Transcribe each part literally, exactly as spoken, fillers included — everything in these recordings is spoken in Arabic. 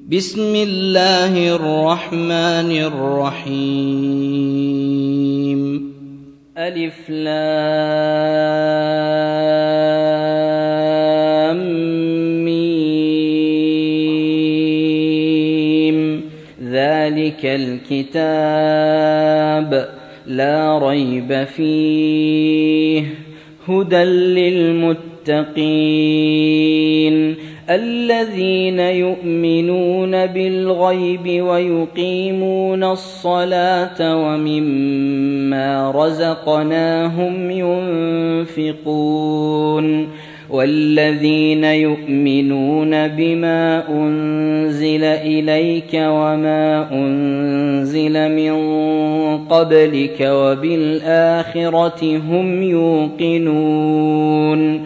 بسم الله الرحمن الرحيم. ألف لام ميم. ذلك الكتاب لا ريب فيه هدى للمتقين الذين يؤمنون بالغيب ويقيمون الصلاة ومما رزقناهم ينفقون والذين يؤمنون بما أنزل إليك وما أنزل من قبلك وبالآخرة هم يوقنون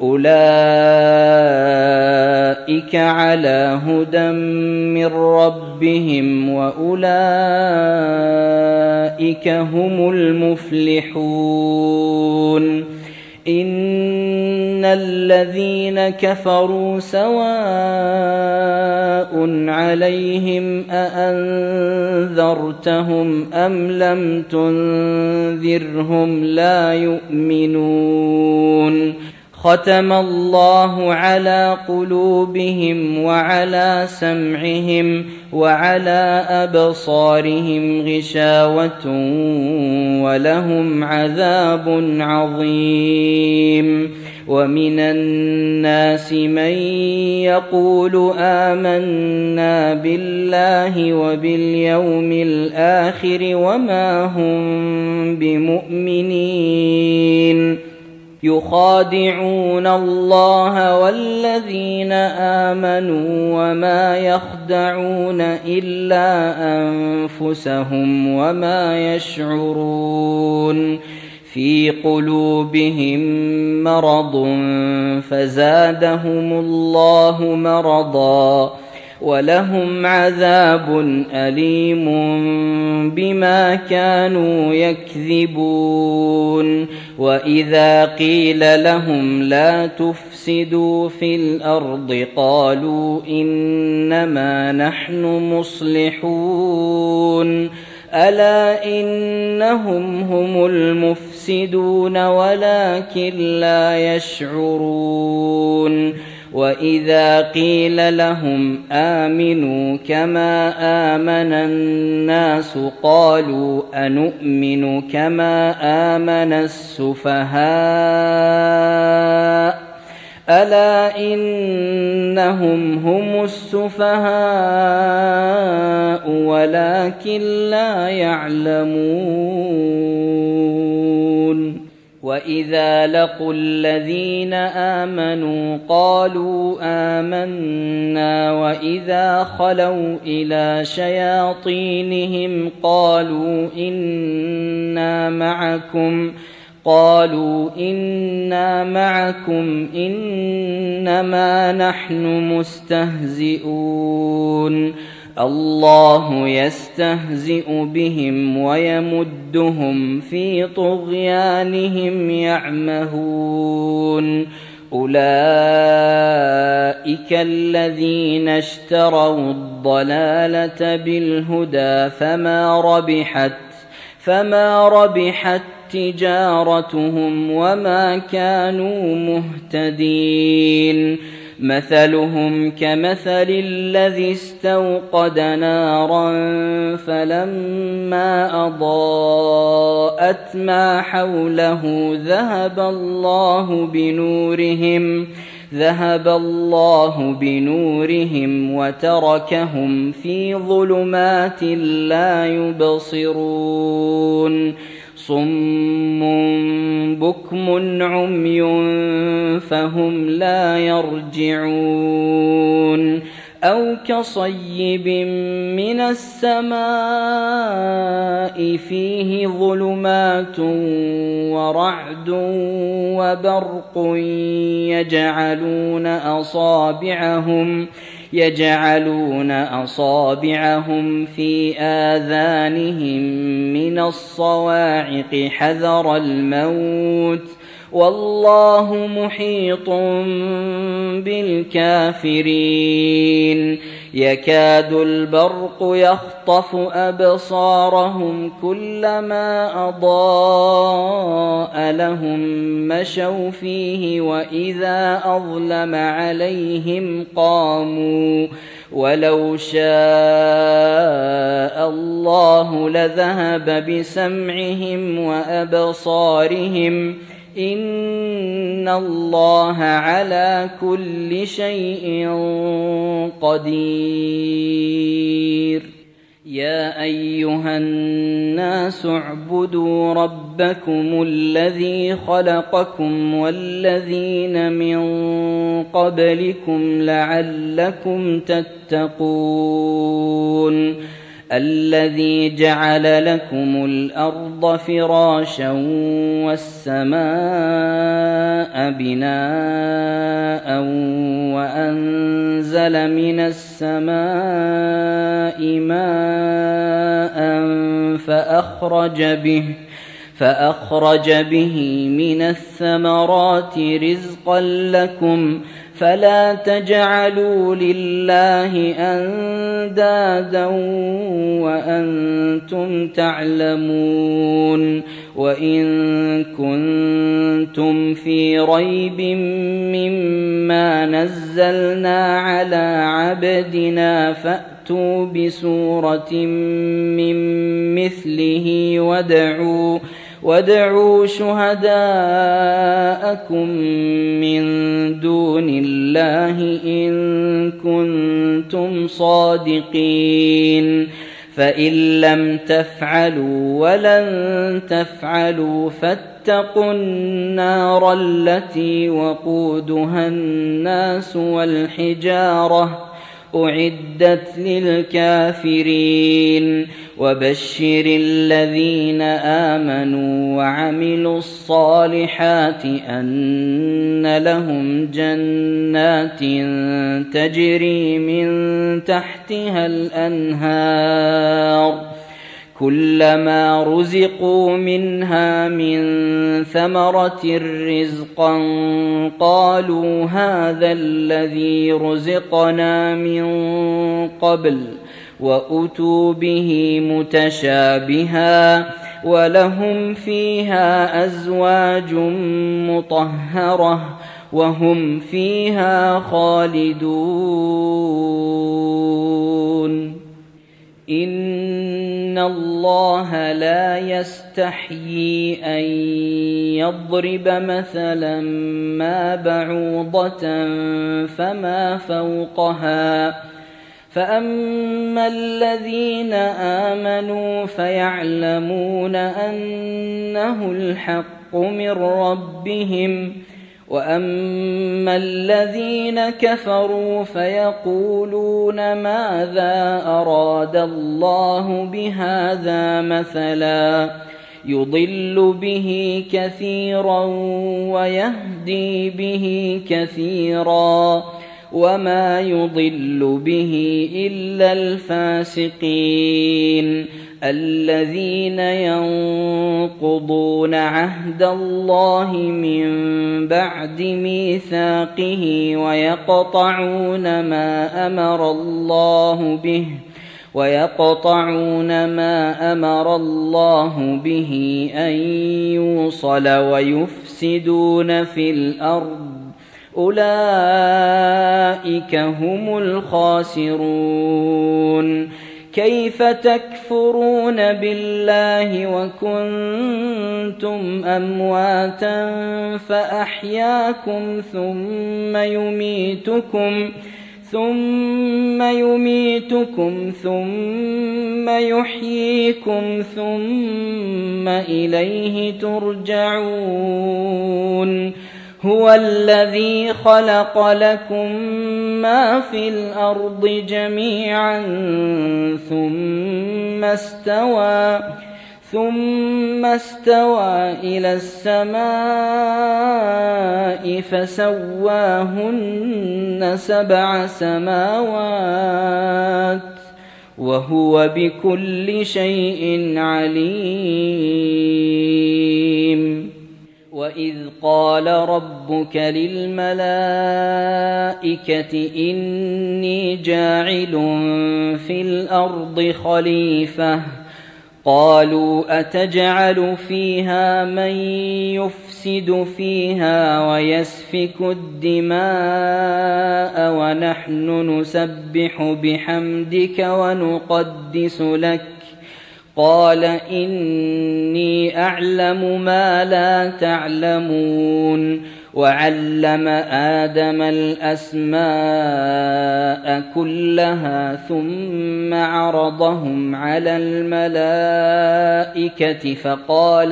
أولئك على هدى من ربهم وأولئك هم المفلحون. إن الذين كفروا سواء عليهم أأنذرتهم أم لم تنذرهم لا يؤمنون. ختم الله على قلوبهم وعلى سمعهم وعلى أبصارهم غشاوة ولهم عذاب عظيم. ومن الناس من يقول آمنا بالله وباليوم الآخر وما هم بمؤمنين يخادعون الله والذين آمنوا وما يخدعون إلا أنفسهم وما يشعرون. في قلوبهم مرض فزادهم الله مرضا ولهم عذاب أليم بما كانوا يكذبون. وإذا قيل لهم لا تفسدوا في الأرض قالوا إنما نحن مصلحون ألا إنهم هم المفسدون ولكن لا يشعرون. وإذا قيل لهم آمنوا كما آمن الناس قالوا أنؤمن كما آمن السفهاء ألا إنهم هم السفهاء ولكن لا يعلمون. وإذا لقوا الذين آمنوا قالوا آمنا وإذا خلوا إلى شياطينهم قالوا إنا معكم قالوا إنا معكم إنما نحن مستهزئون. الله يستهزئ بهم ويمدهم في طغيانهم يعمهون. أولئك الذين اشتروا الضلالة بالهدى فما ربحت فما ربحت تجارتهم وما كانوا مهتدين. مثلهم كمثل الذي استوقد نارا فلما أضاءت ما حوله ذهب الله بنورهم ذهب الله بنورهم وتركهم في ظلمات لا يبصرون. صم بكم عمي فهم لا يرجعون. أو كصيب من السماء فيه ظلمات ورعد وبرق يجعلون أصابعهم يجعلون أصابعهم في آذانهم من الصواعق حذر الموت والله محيط بالكافرين يكاد البرق يخطف أبصارهم كلما أضاء لهم مشوا فيه وإذا أظلم عليهم قاموا ولو شاء الله لذهب بسمعهم وأبصارهم إن الله على كل شيء قدير. يا أيها الناس اعبدوا ربكم الذي خلقكم والذين من قبلكم لعلكم تتقون الذي جعل لكم الأرض فراشا والسماء بناء وأنزل من السماء ماء فأخرج به فأخرج به من الثمرات رزقا لكم فلا تجعلوا لله أندادا وأنتم تعلمون. وإن كنتم في ريب مما نزلنا على عبدنا فأتوا بسورة من مثله وادعوا وادعوا شهداءكم من دون الله إن كنتم صادقين فإن لم تفعلوا ولن تفعلوا فاتقوا النار التي وقودها الناس والحجارة أعدت للكافرين. وبشر الذين آمنوا وعملوا الصالحات أن لهم جنات تجري من تحتها الأنهار كلما رزقوا منها من ثمرة رزقا قالوا هذا الذي رزقنا من قبل وأتوا به متشابها ولهم فيها أزواج مطهرة وهم فيها خالدون. إن الله لا يستحيي أن يضرب مثلا ما بعوضة فما فوقها فأما الذين آمنوا فيعلمون أنه الحق من ربهم وأما الذين كفروا فيقولون ماذا أراد الله بهذا مثلا يضل به كثيرا ويهدي به كثيرا وما يضل به إلا الفاسقين الذين ينقضون عهد الله من بعد ميثاقه ويقطعون ما أمر الله به ويقطعون ما أمر الله به أن يوصل ويفسدون في الأرض أولئك هم الخاسرون. كيف تكفرون بالله وكنتم أمواتا فأحياكم ثم يميتكم ثم يميتكم ثم يحييكم ثم إليه ترجعون. هو الذي خلق لكم ما في الأرض جميعا ثم استوى ثم استوى إلى السماء فسواهن سبع سماوات وهو بكل شيء عليم. وإن وإذ قال ربك للملائكة إني جاعل في الأرض خليفة قالوا أتجعل فيها من يفسد فيها ويسفك الدماء ونحن نسبح بحمدك ونقدس لك قال إني أعلم ما لا تعلمون وعلم آدم الأسماء كلها ثم عرضهم على الملائكة فقال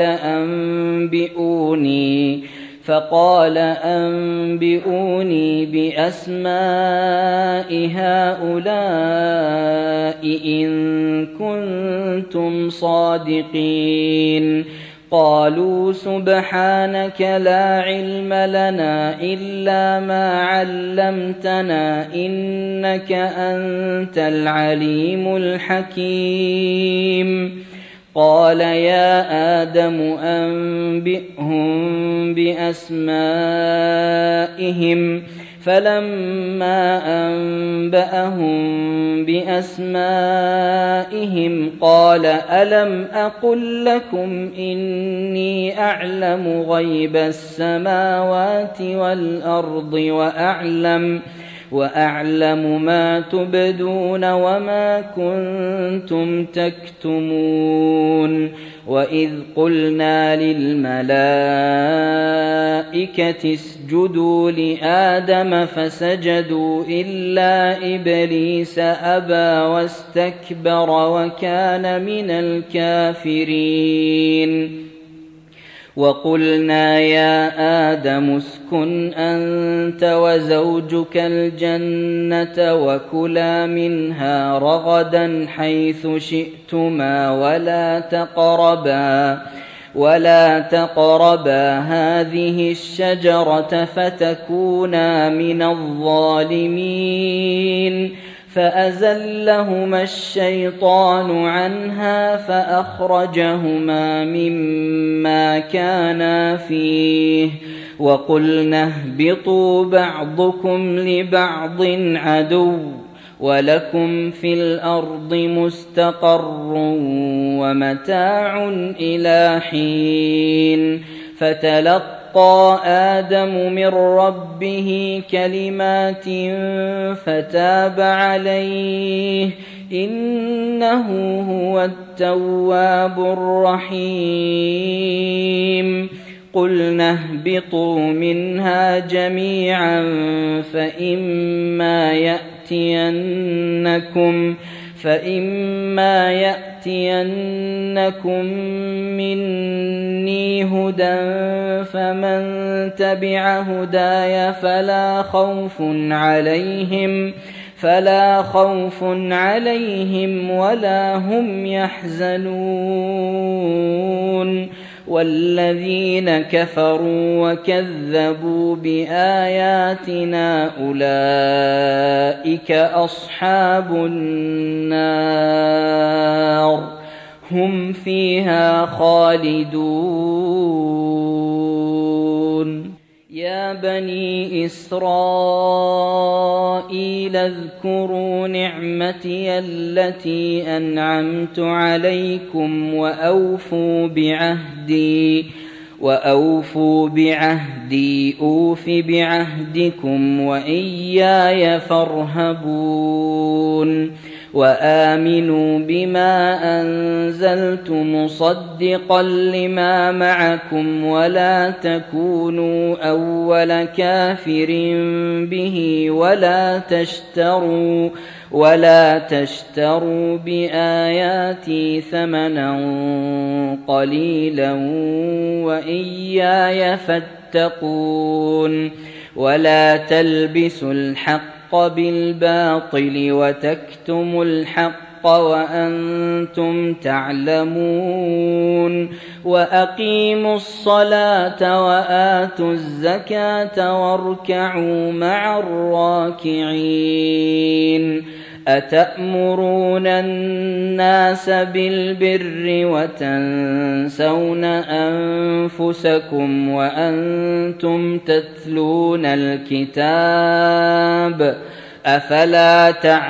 أنبئوني فقال أنبئوني بأسماء هؤلاء إن كنتم صادقين قالوا سبحانك لا علم لنا إلا ما علمتنا إنك أنت العليم الحكيم قال يا آدم أنبئهم بأسمائهم فلما أنبأهم بأسمائهم قال ألم أقل لكم إني أعلم غيب السماوات والأرض وأعلم وأعلم ما تبدون وما كنتم تكتمون وإذ قلنا للملائكة اسجدوا لآدم فسجدوا إلا إبليس أبى واستكبر وكان من الكافرين وقلنا يا آدم اسكن أنت وزوجك الجنة وكلا منها رغدا حيث شئتما ولا تقربا ولا تقربا هذه الشجرة فتكونا من الظالمين فأزلهما الشيطان عنها فأخرجهما مما كانا فيه وقلنا اهبطوا بعضكم لبعض عدو ولكم في الأرض مستقر ومتاع إلى حين فتلقى آدم من ربه كلمات فتاب عليه إنه هو التواب الرحيم قلنا اهبطوا منها جميعا فإما يأتينكم فإما يأتينكم مني هدى فمن تبع هداي فلا خوف عليهم فلا خوف عليهم ولا هم يحزنون والذين كفروا وكذبوا بآياتنا أولئك أصحاب النار هم فيها خالدون يا بني إسرائيل اذكروا نعمتي التي أنعمت عليكم وأوفوا بعهدي وأوفوا بعهدي أوف بعهدكم وإياي فارهبون وآمنوا بما أنزلت مصدقا لما معكم ولا تكونوا أول كافر به ولا تشتروا ولا تشتروا بآياتي ثمنا قليلا وإياي فاتقون ولا تلبسوا الحق بالباطل وتكتموا الحق وأنتم تعلمون وأقيموا الصلاة وآتوا الزكاة واركعوا مع الراكعين أتأمرون الناس بالبر وتنسون أنفسكم وأنتم تتلون الكتاب أفلا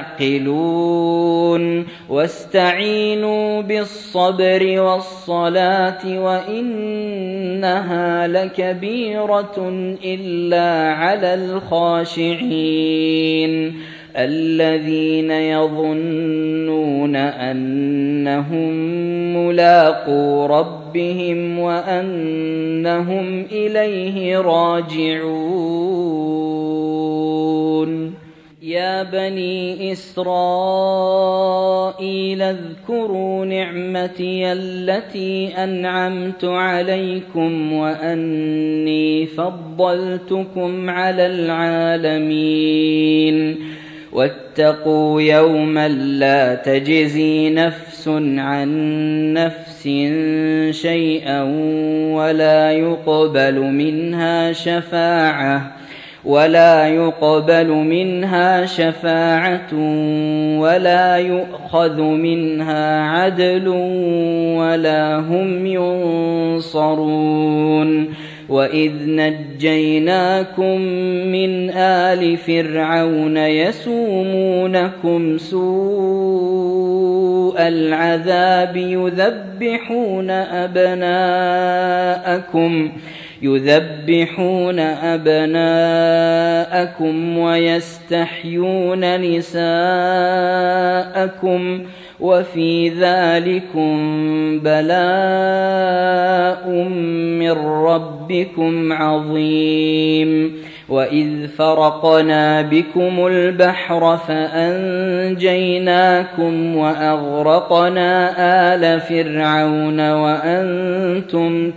تعقلون واستعينوا بالصبر والصلاة وإنها لكبيرة إلا على الخاشعين الذين يظنون أنهم ملاقو ربهم وأنهم إليه راجعون يا بني إسرائيل اذكروا نعمتي التي أنعمت عليكم وأني فضلتكم على العالمين واتقوا يوما لا تجزي نفس عن نفس شيئا ولا يقبل منها شفاعة ولا يقبل منها شفاعة ولا يؤخذ منها عدل ولا هم ينصرون وإذ نجيناكم من آل فرعون يسومونكم سوء العذاب يذبحون أبناءكم يذبحون أبناءكم ويستحيون نساءكم وفي ذلكم بلاء من ربكم عظيم وإذ فرقنا بكم البحر فأنجيناكم وأغرقنا آل فرعون وأنتم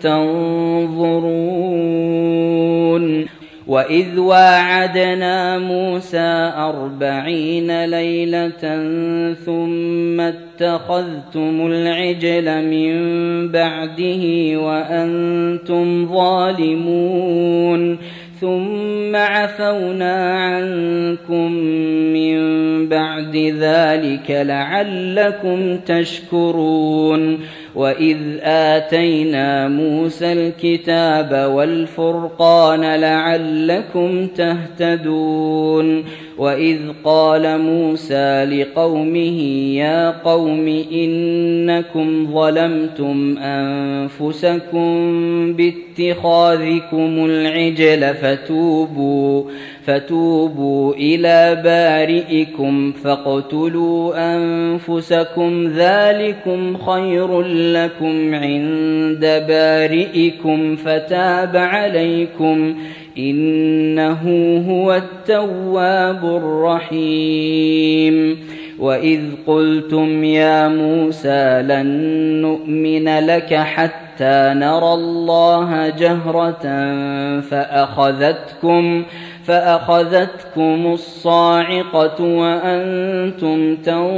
تنظرون وإذ واعدنا موسى أربعين ليلة ثم اتخذتم العجل من بعده وأنتم ظالمون ثم عفونا عنكم من بعد ذلك لعلكم تشكرون وإذ آتينا موسى الكتاب والفرقان لعلكم تهتدون وإذ قال موسى لقومه يا قوم إنكم ظلمتم أنفسكم باتخاذكم العجل فتوبوا فتوبوا إلى بارئكم فاقتلوا أنفسكم ذلكم خير لكم عند بارئكم فتاب عليكم إنه هو التواب الرحيم وإذ قلتم يا موسى لن نؤمن لك حتى نرى الله جهرة فأخذتكم فأخذتكم الصاعقة وأنتم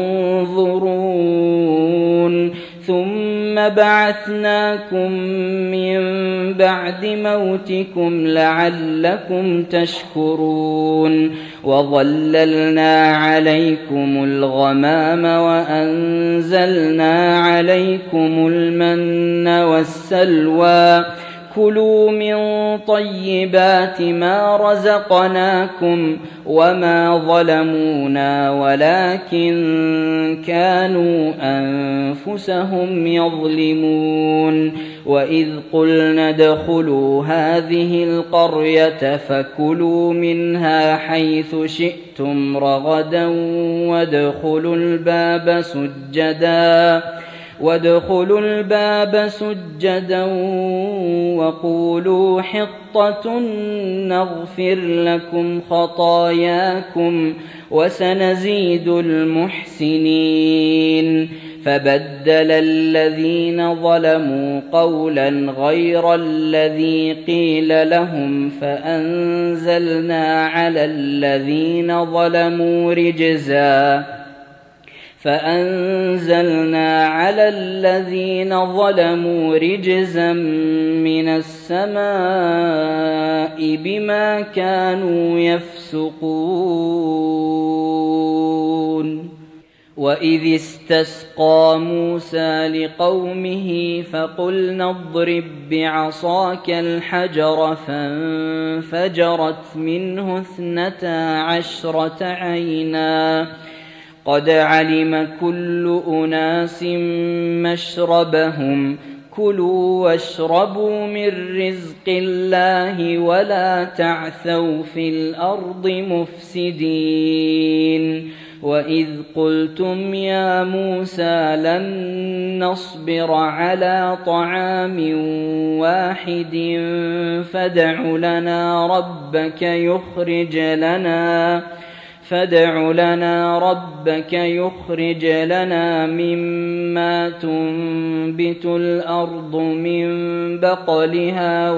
تنظرون ثم بعثناكم من بعد موتكم لعلكم تشكرون وظللنا عليكم الغمام وأنزلنا عليكم المن والسلوى كلوا من طيبات ما رزقناكم وما ظلمونا ولكن كانوا أنفسهم يظلمون وإذ قلنا ادخلوا هذه القرية فكلوا منها حيث شئتم رغدا وادخلوا الباب سجدا وادخلوا الباب سجدا وقولوا حطة نغفر لكم خطاياكم وسنزيد المحسنين فبدل الذين ظلموا قولا غير الذي قيل لهم فأنزلنا على الذين ظلموا رجزا فأنزلنا على الذين ظلموا رجزا من السماء بما كانوا يفسقون. وإذ استسقى موسى لقومه فقلنا اضرب بعصاك الحجر فانفجرت منه اثنتا عشرة عينا قد علم كل أناس مشربهم كلوا واشربوا من رزق الله ولا تعثوا في الأرض مفسدين وإذ قلتم يا موسى لن نصبر على طعام واحد فادع لنا ربك يخرج لنا فادع لنا ربك يخرج لنا مما تنبت الأرض من بقلها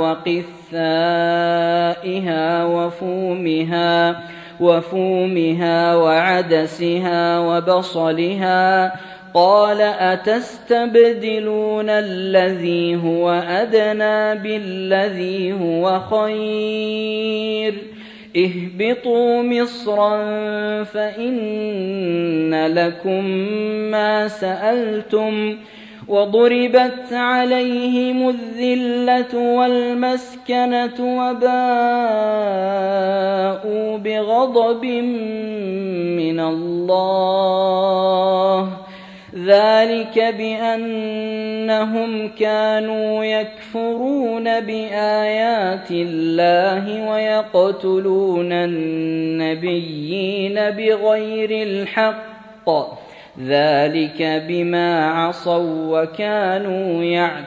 وقثائها وفومها وفومها وعدسها وبصلها قال أتستبدلون الذي هو أدنى بالذي هو خير اهبطوا مصرا فإن لكم ما سألتم وضربت عليهم الذلة والمسكنة وباءوا بغضب من الله ذلك بأنهم كانوا يكفرون بآيات الله ويقتلون النبيين بغير الحق ذلك بما عصوا وكانوا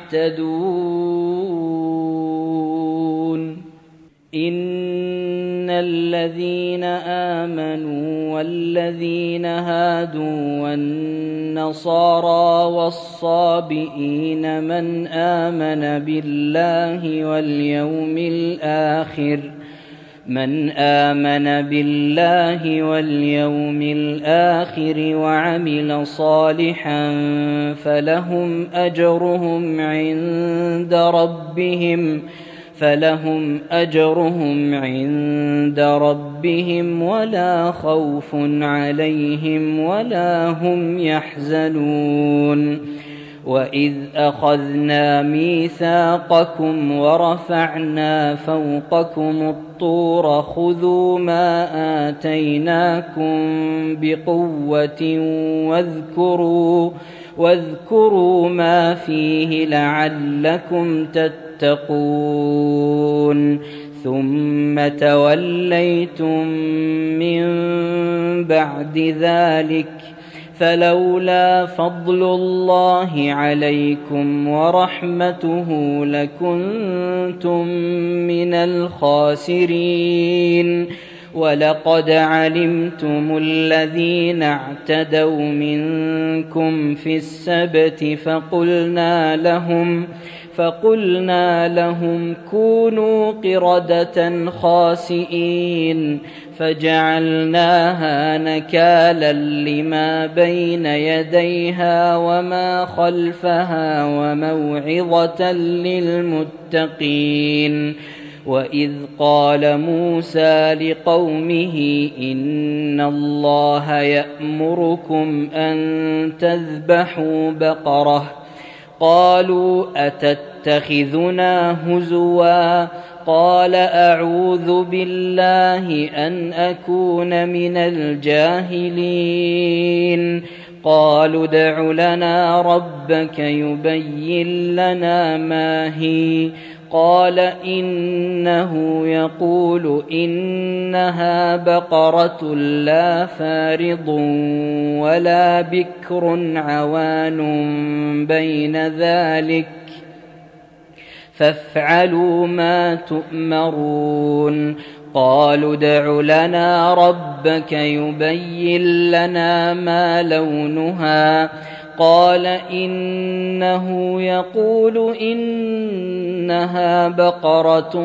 يعتدون إن الذين آمنوا والذين هادوا والنصارى والصابئين من آمن بالله واليوم الآخر من آمن بالله واليوم الآخر وعمل صالحا فلهم أجرهم عند ربهم فلهم أجرهم عند ربهم ولا خوف عليهم ولا هم يحزنون وإذ أخذنا ميثاقكم ورفعنا فوقكم الطور خذوا ما آتيناكم بقوة واذكروا واذكروا ما فيه لعلكم تتقون ثم توليتم من بعد ذلك فلولا فضل الله عليكم ورحمته لكنتم من الخاسرين ولقد علمتم الذين اعتدوا منكم في السبت فقلنا لهم فقلنا لهم كونوا قردة خاسئين فجعلناها نكالا لما بين يديها وما خلفها وموعظة للمتقين وإذ قال موسى لقومه إن الله يأمركم أن تذبحوا بقرة قالوا أتتخذنا هزوا قال أعوذ بالله أن أكون من الجاهلين قالوا ادع لنا ربك يبين لنا ما هي قال إنه يقول إنها بقرة لا فارض ولا بكر عوان بين ذلك فافعلوا ما تؤمرون قالوا ادع لنا ربك يبين لنا ما لونها قال إنه يقول إنها بقرة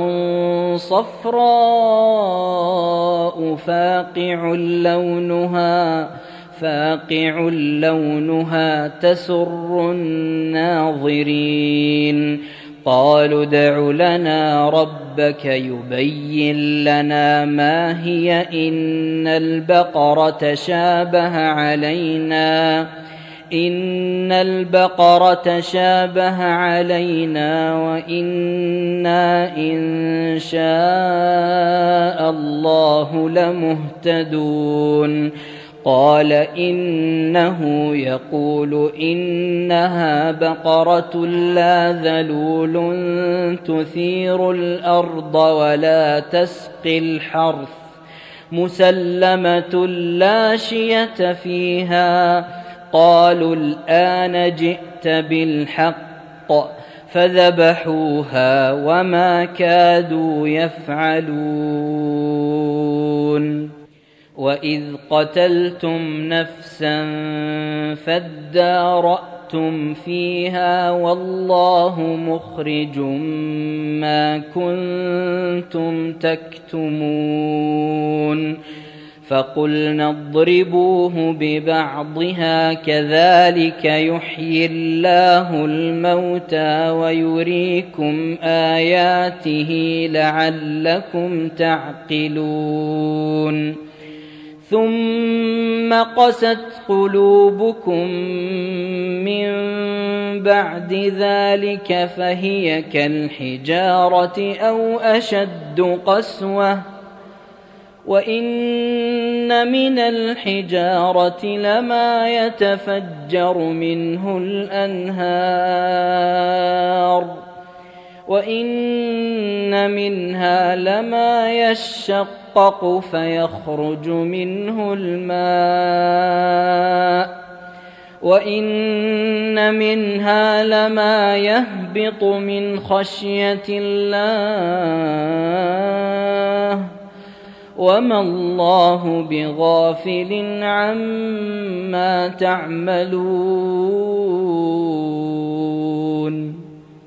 صفراء فاقع لونها فاقع لونها تسر الناظرين قالوا ادع لنا ربك يبين لنا ما هي إن البقرة شابه علينا إن البقرة شابه علينا وإنا إن شاء الله لمهتدون قال إنه يقول إنها بقرة لا ذلول تثير الأرض ولا تسقي الحرث مسلمة لا شية فيها قالوا الآن جئت بالحق فذبحوها وما كادوا يفعلون وإذ قتلتم نفسا فادارأتم فيها والله مخرج ما كنتم تكتمون فقلنا اضربوه ببعضها كذلك يحيي الله الموتى ويريكم آياته لعلكم تعقلون ثم قست قلوبكم من بعد ذلك فهي كالحجارة أو أشد قسوة وإن من الحجارة لما يتفجر منه الأنهار وإن منها لما يشقق فيخرج منه الماء وإن منها لما يهبط من خشية الله وما الله بغافل عما تعملون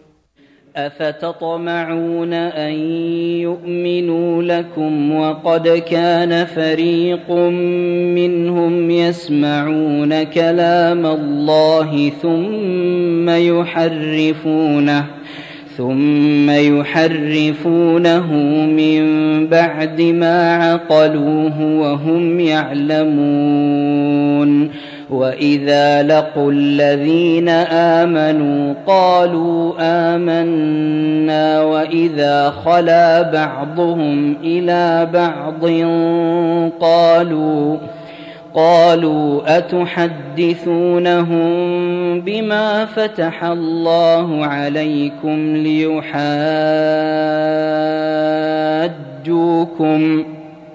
أفتطمعون أن يؤمنوا لكم وقد كان فريق منهم يسمعون كلام الله ثم يحرفونه ثم يحرفونه من بعد ما عقلوه وهم يعلمون وإذا لقوا الذين آمنوا قالوا آمنا وإذا خلا بعضهم إلى بعض قالوا قالوا أتحدثونهم بما فتح الله عليكم ليحاجوكم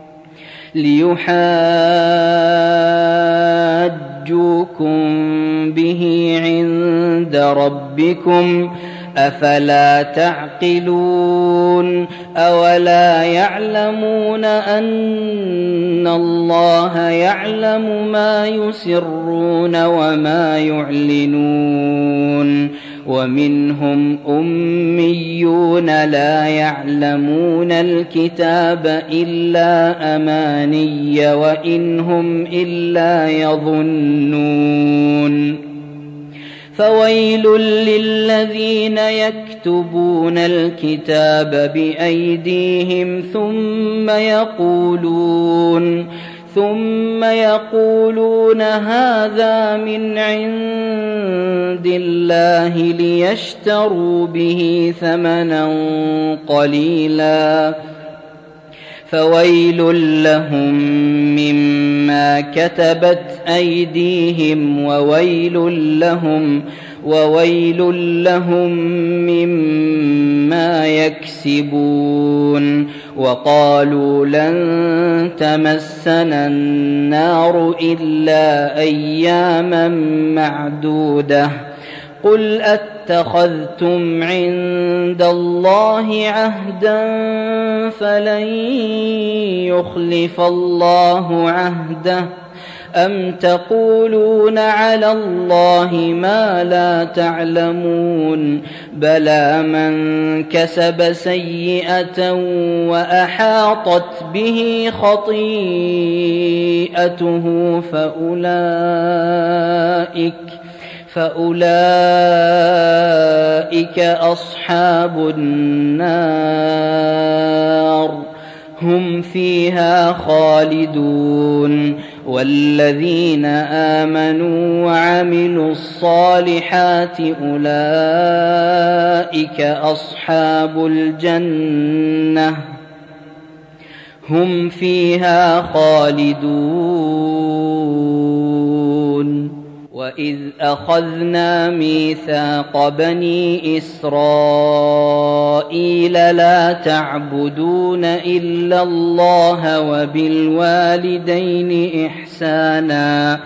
ليحاجوكم به عند ربكم أفلا تعقلون أولا يعلمون أن الله يعلم ما يسرون وما يعلنون ومنهم أميون لا يعلمون الكتاب إلا أماني وإنهم إلا يظنون فويل للذين يكتبون الكتاب بأيديهم ثم يقولون ثم يقولون هذا من عند الله ليشتروا به ثمنا قليلا فويل لهم مما كتبت أيديهم وويل لهم وويل لهم مما يكسبون وقالوا لن تمسنا النار إلا أياما معدودة قل أتخذتم عند الله عهدا فلن يخلف الله عهده أم تقولون على الله ما لا تعلمون بلى من كسب سيئة وأحاطت به خطيئته فأولئك فأولئك أصحاب النار هم فيها خالدون. والذين آمنوا وعملوا الصالحات أولئك أصحاب الجنة هم فيها خالدون. وإذ أخذنا ميثاق بني إسرائيل لا تعبدون إلا الله وبالوالدين إحسانا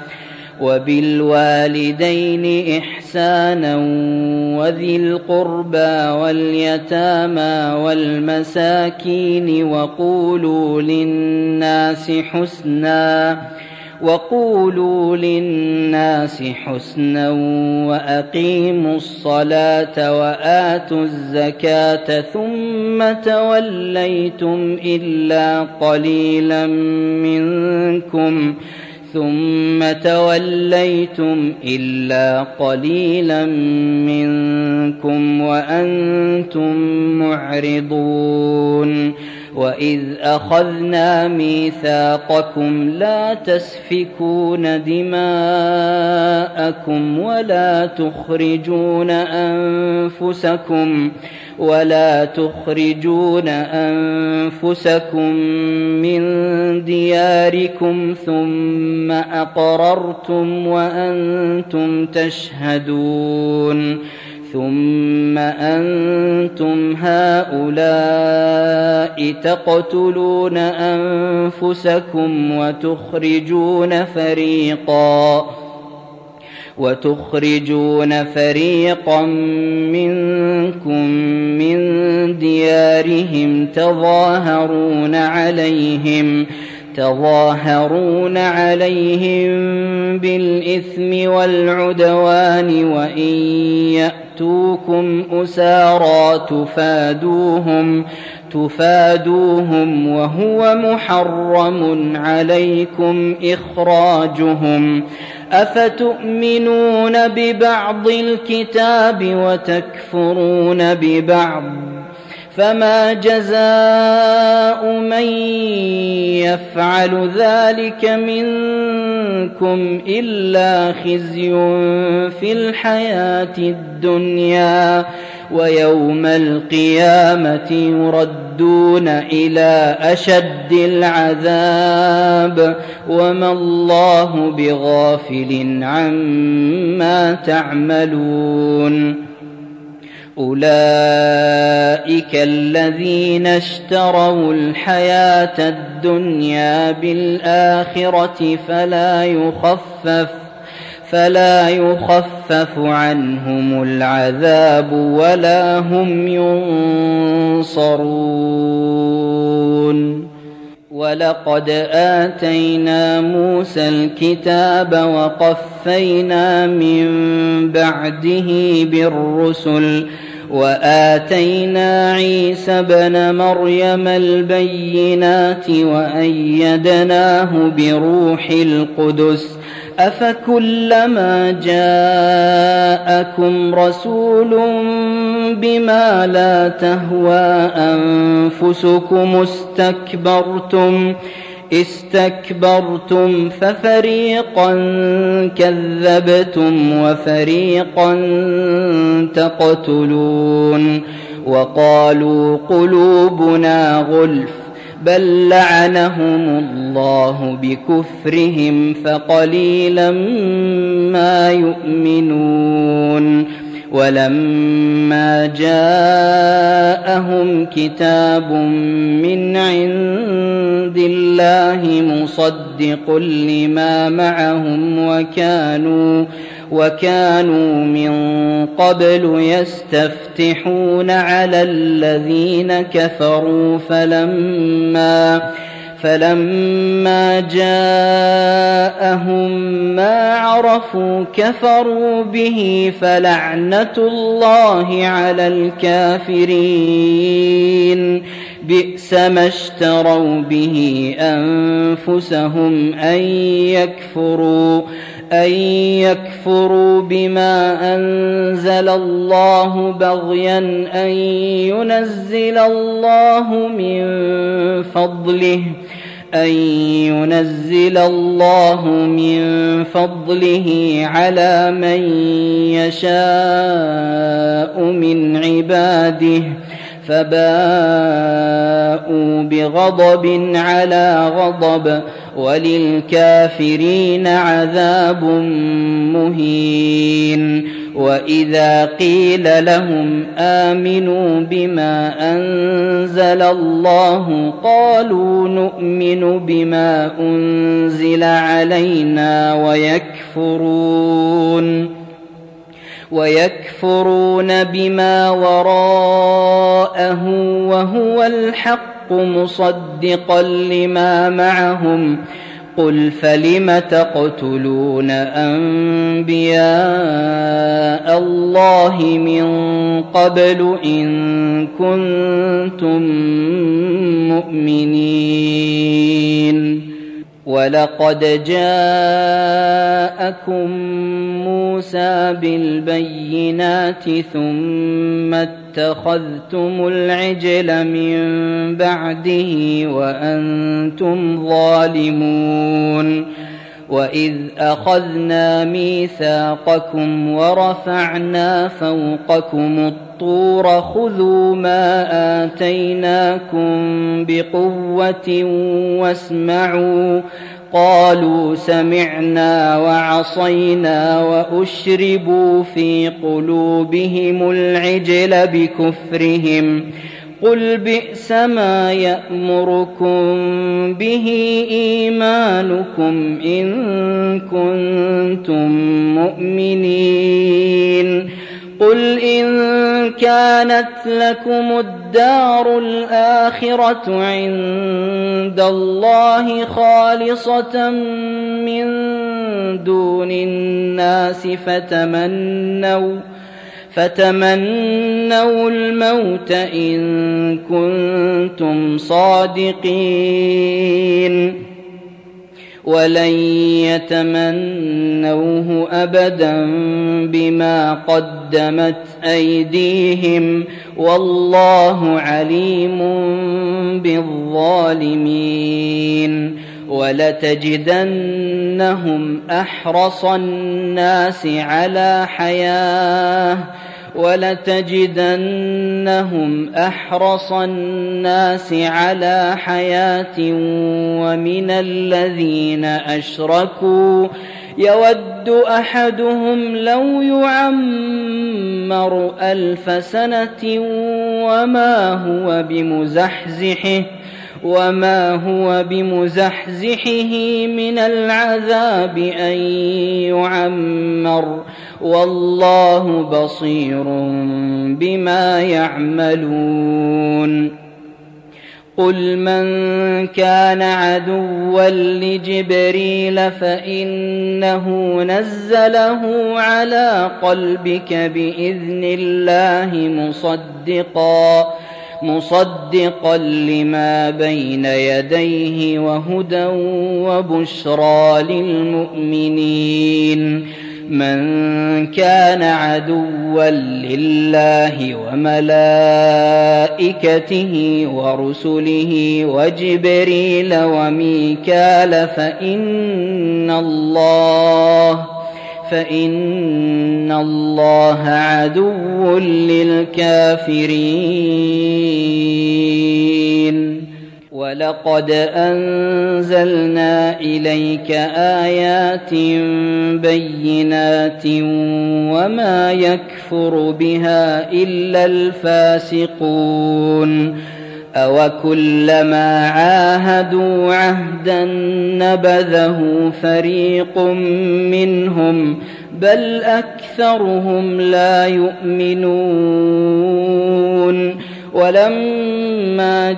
وبالوالدين إحسانا وذي القربى واليتامى والمساكين وقولوا للناس حسنا وقولوا للناس حسنا وأقيموا الصلاة وآتوا الزكاة ثم توليتم إلا قليلا منكم ثم توليتم إلا قليلا منكم وأنتم معرضون. وإذ أخذنا ميثاقكم لا تسفكون دماءكم ولا تخرجون أنفسكم ولا تخرجون أنفسكم من دياركم ثم أقررتم وأنتم تشهدون. ثم أنتم هؤلاء تقتلون أنفسكم وتخرجون فريقا وتخرجون فريقا منكم من ديارهم تظاهرون عليهم تظاهرون عليهم بالإثم والعدوان وإن يأتوكم أسارى تفادوهم تفادوهم وهو محرم عليكم إخراجهم. أفتؤمنون ببعض الكتاب وتكفرون ببعض فما جزاء من يفعل ذلك منكم إلا خزي في الحياة الدنيا ويوم القيامة يردون إلى أشد العذاب وما الله بغافل عما تعملون. أولئك الذين اشتروا الحياة الدنيا بالآخرة فلا يخفف فلا يخفف عنهم العذاب ولا هم ينصرون. ولقد آتينا موسى الكتاب وقفينا من بعده بالرسل وآتينا عيسى ابن مريم البينات وأيدناه بروح القدس. أفكلما جاءكم رسول بما لا تهوى أنفسكم استكبرتم استكبرتم ففريقا كذبتم وفريقا تقتلون. وقالوا قلوبنا غلف بل لعنهم الله بكفرهم فقليلا ما يؤمنون. ولما جاءهم كتاب من عند الله مصدق لما معهم وكانوا وكانوا من قبل يستفتحون على الذين كفروا فلما فلما جاءهم ما عرفوا كفروا به فلعنة الله على الكافرين. بئس ما اشتروا به أنفسهم أن يكفروا أن يكفروا بما أنزل الله بغيا أن ينزل الله من فضله أن ينزل الله من فضله على من يشاء من عباده فباءوا بغضب على غضب وللكافرين عذاب مهين. وإذا قيل لهم آمنوا بما أنزل الله قالوا نؤمن بما أنزل علينا ويكفرون ويكفرون بما وراءه وهو الحق مصدقا لما معهم قل فلم تقتلون أنبياء الله من قبل إن كنتم مؤمنين. ولقد جاءكم موسى بالبينات ثم اتخذتم العجل من بعده وأنتم ظالمون. وإذ أخذنا ميثاقكم ورفعنا فوقكم الطور خذوا ما آتيناكم بقوة واسمعوا قالوا سمعنا وعصينا وأشربوا في قلوبهم العجل بكفرهم قل بئس ما يأمركم به إيمانكم إن كنتم مؤمنين. قل إن كانت لكم الدار الآخرة عند الله خالصة من دون الناس فتمنوا فتمنوا الموت إن كنتم صادقين ولن يتمنوه أبدا بما قدمت أيديهم والله عليم بالظالمين. ولتجدنهم أحرص الناس على حياة ولتجدنهم أحرص الناس على حياة ومن الذين أشركوا يود أحدهم لو يعمر ألف سنة وما هو بمزحزحه وما هو بمزحزحه من العذاب أن يعمر والله بصير بما يعملون. قل من كان عدوا لجبريل فإنه نزله على قلبك بإذن الله مصدقا مصدقا لما بين يديه وهدى وبشرى للمؤمنين. من كان عدوا لله وملائكته ورسله وجبريل وميكال فإن الله فإن الله عدو للكافرين. ولقد أنزلنا إليك آيات بينات وما يكفر بها إلا الفاسقون. أوكلما عاهدوا عهدا نبذه فريق منهم بل أكثرهم لا يؤمنون. ولما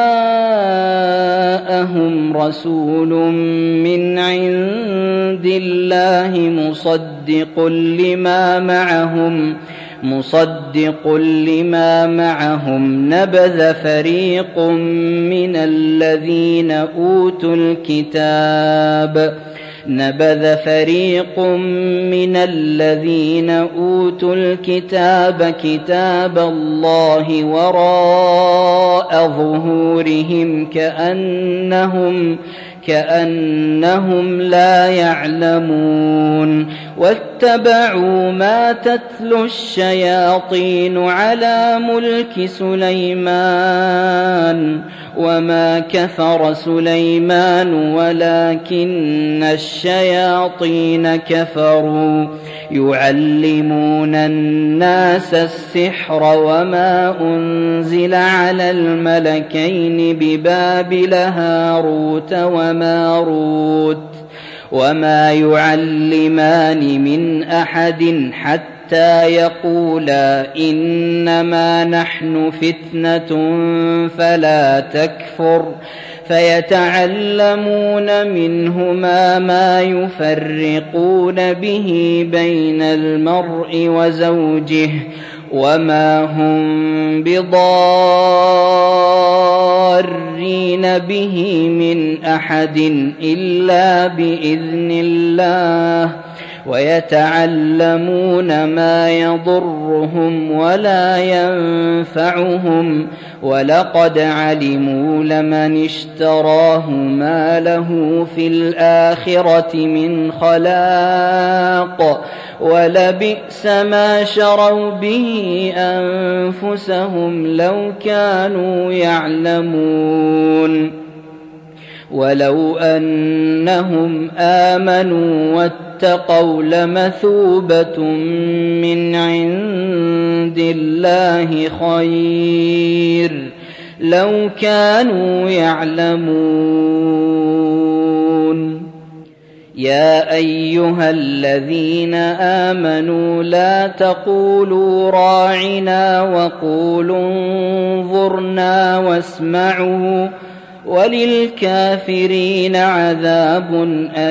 جاءهم رسول من عند الله مصدق لما معهم مصدق لما معهم نبذ فريق من الذين أوتوا الكتاب نبذ فريق من الذين أوتوا الكتاب كتاب الله وراء ظهورهم كأنهم كأنهم لا يعلمون واتبعوا ما تتلو الشياطين على ملك سليمان وما كفر سليمان ولكن الشياطين كفروا يعلمون الناس السحر وما أنزل على الملكين ببابل هاروت وماروت وما يعلمان من أحد حتى يقولا إنما نحن فتنة فلا تكفر فيتعلمون منهما ما يفرقون به بين المرء وزوجه وما هم بضارين به من أحد إلا بإذن الله ويتعلمون ما يضرهم ولا ينفعهم ولقد علموا لمن اشتراه ما له في الآخرة من خلاق ولبئس ما شروا به أنفسهم لو كانوا يعلمون ولو أنهم آمنوا واتقوا لمثوبة من عند الله خير لو كانوا يعلمون يا أيها الذين آمنوا لا تقولوا راعنا وقولوا انظرنا واسمعوا وللكافرين عذاب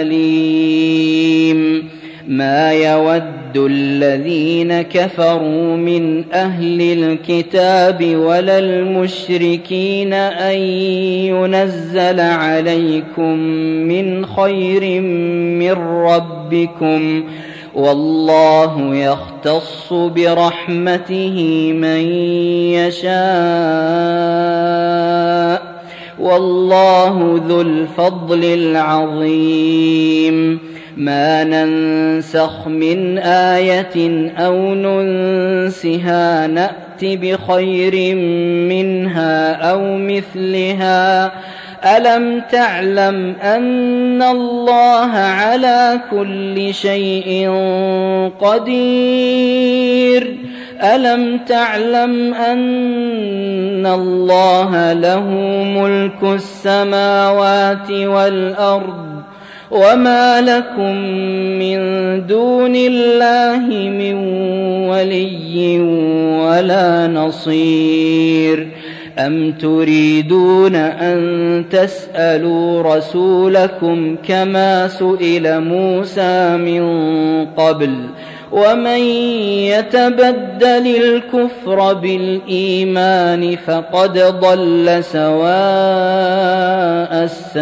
أليم ما يود الذين كفروا من أهل الكتاب ولا المشركين أن ينزل عليكم من خير من ربكم والله يختص برحمته من يشاء والله ذو الفضل العظيم ما ننسخ من آية أو ننسها نأت بخير منها أو مثلها ألم تعلم أن الله على كل شيء قدير ألم تعلم أن الله له ملك السماوات والأرض وما لكم من دون الله من ولي ولا نصير أم تريدون أن تسألوا رسولكم كما سئل موسى من قبل ومن يتبدل الكفر بالإيمان فقد ضل سواء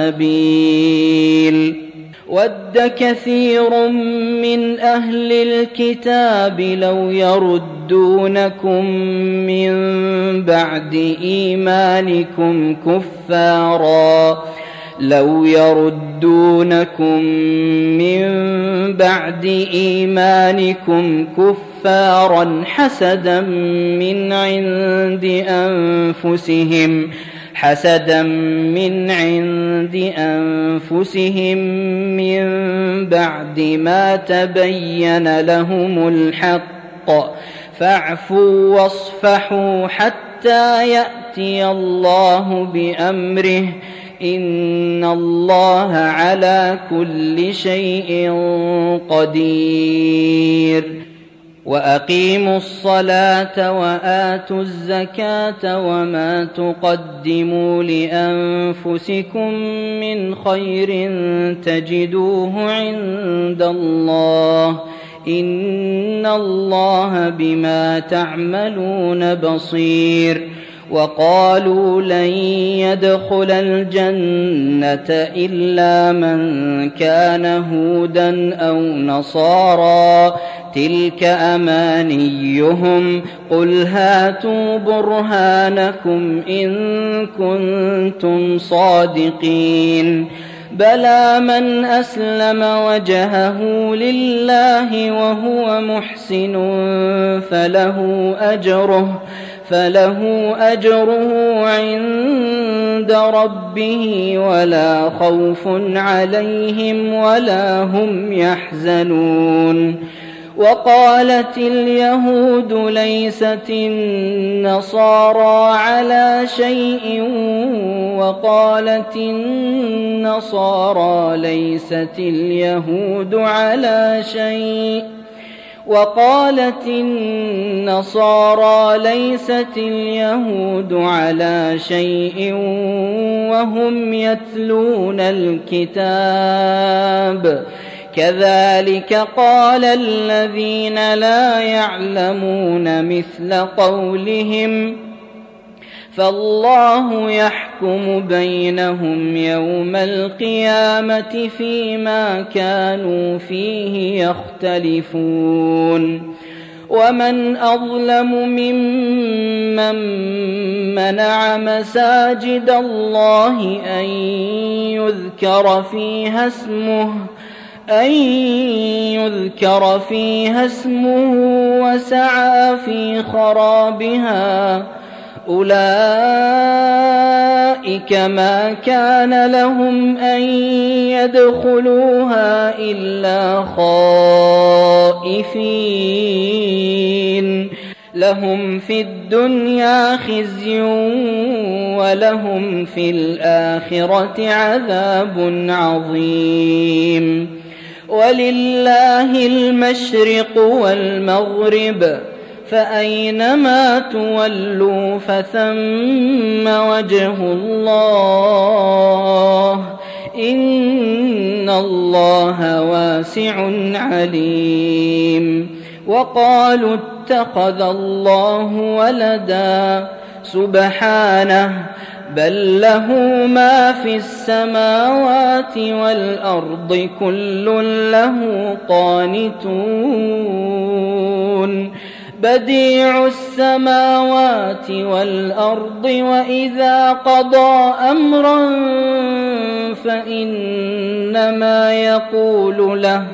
السبيل ود كثير من أهل الكتاب لو يردونكم من بعد إيمانكم كفارا لو يردونكم من بعد إيمانكم كفارا حسدا من عند أنفسهم حسدا من عند أنفسهم من بعد ما تبين لهم الحق فاعفوا واصفحوا حتى يأتي الله بأمره إن الله على كل شيء قدير وأقيموا الصلاة وآتوا الزكاة وما تقدموا لأنفسكم من خير تجدوه عند الله إن الله بما تعملون بصير وقالوا لن يدخل الجنة إلا من كان هودا أو نصارى تلك أمانيهم قل هاتوا برهانكم إن كنتم صادقين بلى من أسلم وجهه لله وهو محسن فله أجره فله أجره عند ربه ولا خوف عليهم ولا هم يحزنون وقالت اليهود ليست النصارى على شيء وقالت النصارى ليست اليهود على شيء وقالت النصارى ليست اليهود على شيء وهم يتلون الكتاب كذلك قال الذين لا يعلمون مثل قولهم فالله يحكم بينهم يوم القيامة فيما كانوا فيه يختلفون ومن أظلم ممن منع مساجد الله أن يذكر فيها اسمه أن يذكر فيها اسمه وسعى في خرابها أولئك ما كان لهم أن يدخلوها إلا خائفين لهم في الدنيا خزي ولهم في الآخرة عذاب عظيم ولله المشرق والمغرب فأينما تولوا فثم وجه الله إن الله واسع عليم وقالوا اتخذ الله ولدا سبحانه بل له ما في السماوات والأرض كل له قانتون بديع السماوات والأرض وإذا قضى أمرا فإنما يقول له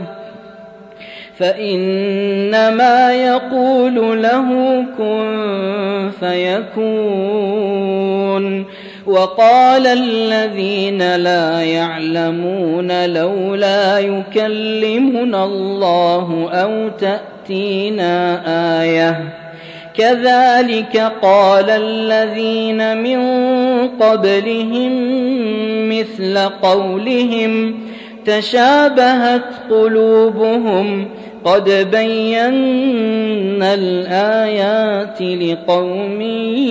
فإنما يقول له كن فيكون وقال الذين لا يعلمون لولا يكلمنا الله أو تأتينا آية كذلك قال الذين من قبلهم مثل قولهم تشابهت قلوبهم قد بينا الآيات لقوم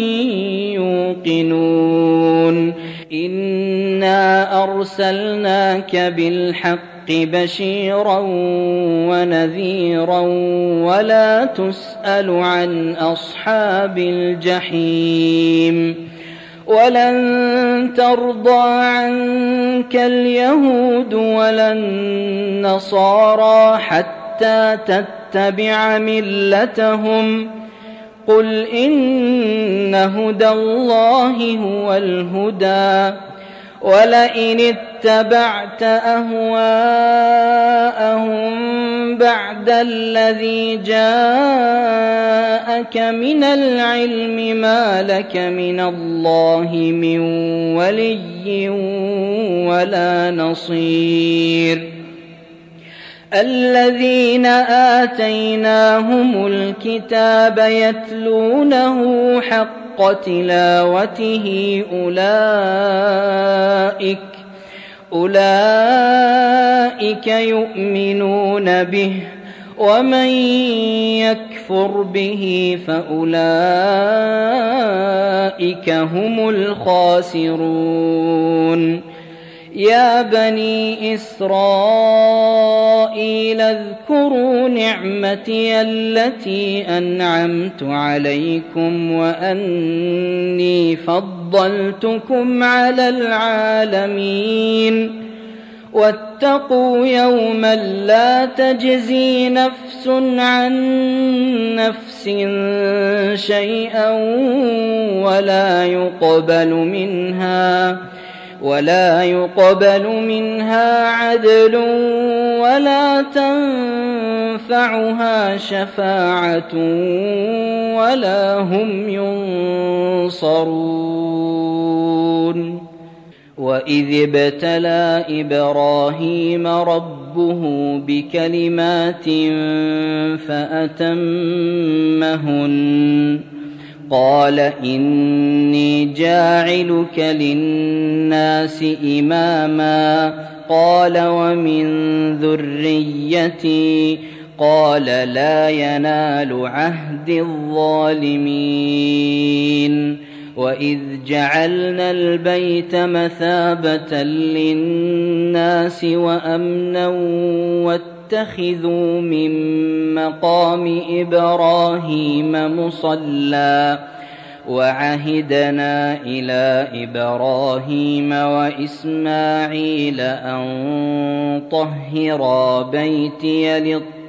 يوقنون إنا أرسلناك بالحق بشيرا ونذيرا ولا تسأل عن أصحاب الجحيم ولن ترضى عنك اليهود ولا النصارى حتى تتبع ملتهم قل إن هدى الله هو الهدى ولئن اتبعت أهواءهم بعد الذي جاءك من العلم ما لك من الله من ولي ولا نصير الذين آتيناهم الكتاب يتلونه حق تلاوته أولئك أولئك يؤمنون به ومن يكفر به فأولئك هم الخاسرون يا بني إسرائيل اذكروا نعمتي التي أنعمت عليكم وأني فضلتكم على العالمين واتقوا يوما لا تجزي نفس عن نفس شيئا ولا يقبل منها ولا يقبل منها عدل ولا تنفعها شفاعة ولا هم ينصرون وإذ ابتلى إبراهيم ربه بكلمات فأتمهن قال إني جاعلك للناس إماما قال ومن ذريتي قال لا ينال عهد الظالمين وإذ جعلنا البيت مثابة للناس وأمنا واتخذوا من مقام إبراهيم مصلى وعهدنا إلى إبراهيم وإسماعيل أن طهرا بيتي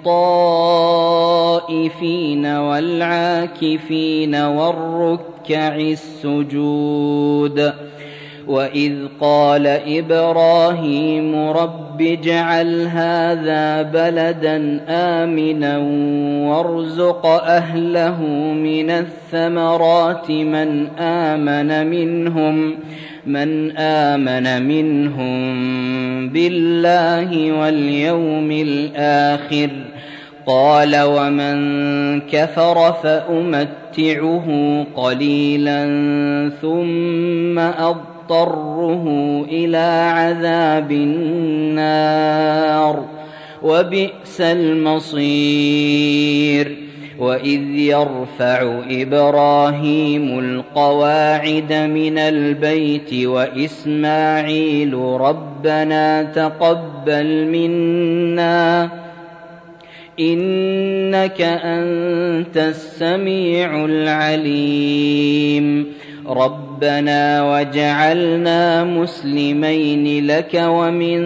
للطائفين والعاكفين والركع السجود وإذ قال إبراهيم رب اجعل هذا بلدا آمنا وارزق أهله من الثمرات من آمن منهم من آمن منهم بالله واليوم الآخر قال ومن كفر فأمتعه قليلا ثم أضطره إلى عذاب النار وبئس المصير وإذ يرفع إبراهيم القواعد من البيت وإسماعيل ربنا تقبل منا إنك أنت السميع العليم ربنا وجعلنا مسلمين لك ومن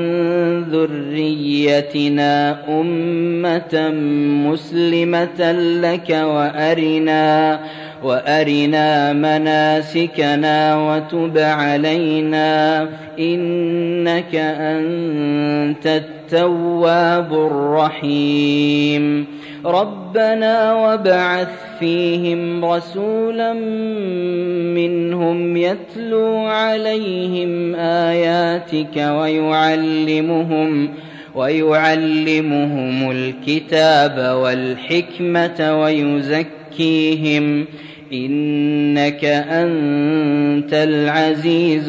ذريتنا أمة مسلمة لك وأرنا وأرنا مناسكنا وتب علينا إنك أنت التواب الرحيم ربنا وابعث فيهم رسولا منهم يتلو عليهم آياتك ويعلمهم ويعلمهم الكتاب والحكمة ويزكيهم إنك أنت العزيز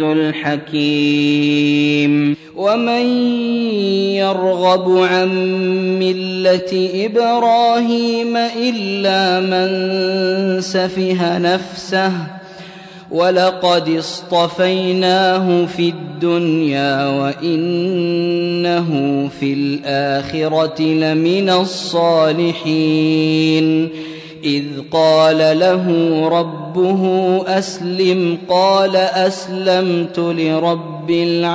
الحكيم ومن يرغب عن ملة إبراهيم إلا من سفه نفسه ولقد اصطفيناه في الدنيا وإنه في الآخرة لمن الصالحين إذ قال له ربه أسلم قال أسلمت لرب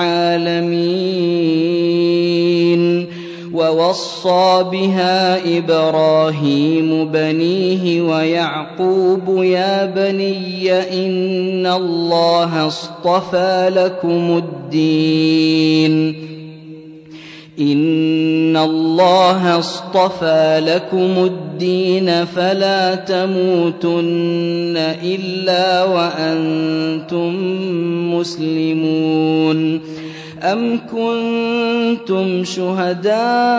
العالمين ووصى بها إبراهيم بنيه ويعقوب يا بني إن الله اصطفى لكم الدين إن الله اصطفى لكم الدين فلا تموتن إلا وأنتم مسلمون أم كنتم شهداء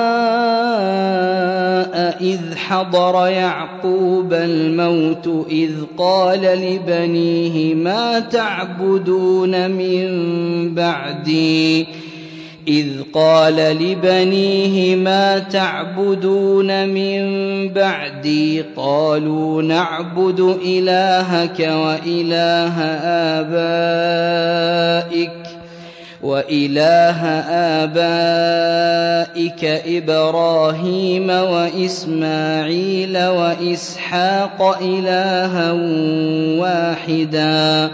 إذ حضر يعقوب الموت إذ قال لبنيه ما تعبدون من بعدي إذ قال لبنيه ما تعبدون من بعدي قالوا نعبد إلهك وإله آبائك وإله آبائك إبراهيم وإسماعيل وإسحاق إلها واحدا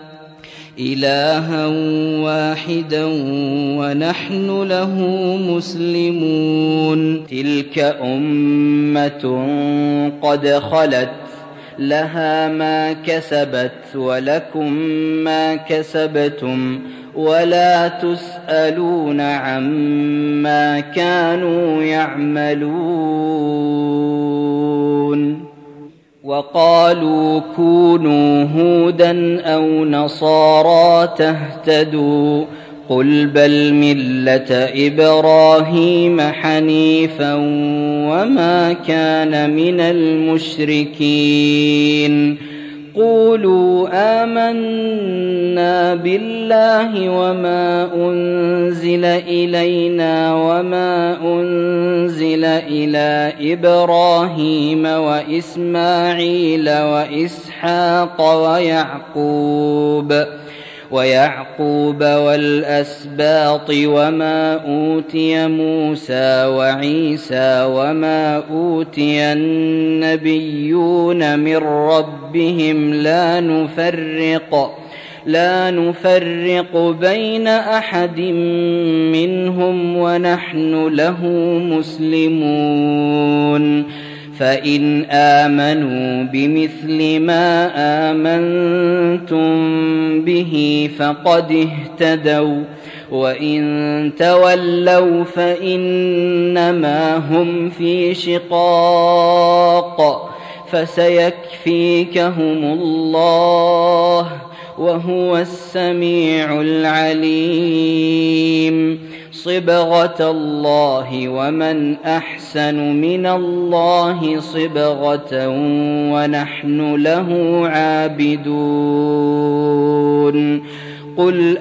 إلها واحدا ونحن له مسلمون. تلك أمة قد خلت لها ما كسبت ولكم ما كسبتم ولا تسألون عما كانوا يعملون. وقالوا كونوا هودا أو نصارى تهتدوا قل بل ملة إبراهيم حنيفا وما كان من المشركين. قولوا آمنا بالله وما أنزل إلينا وما أنزل إلى إبراهيم وإسماعيل وإسحاق ويعقوب ويعقوب والأسباط وما أوتي موسى وعيسى وما أوتي النبيون من ربهم لا نفرق لا نفرق بين أحد منهم ونحن له مسلمون. فإن آمنوا بمثل ما آمنتم به فقد اهتدوا وإن تولوا فإنما هم في شقاق فسيكفيكهم الله وهو السميع العليم. صبغة الله ومن أحسن من الله صبغة ونحن له عابدون. قل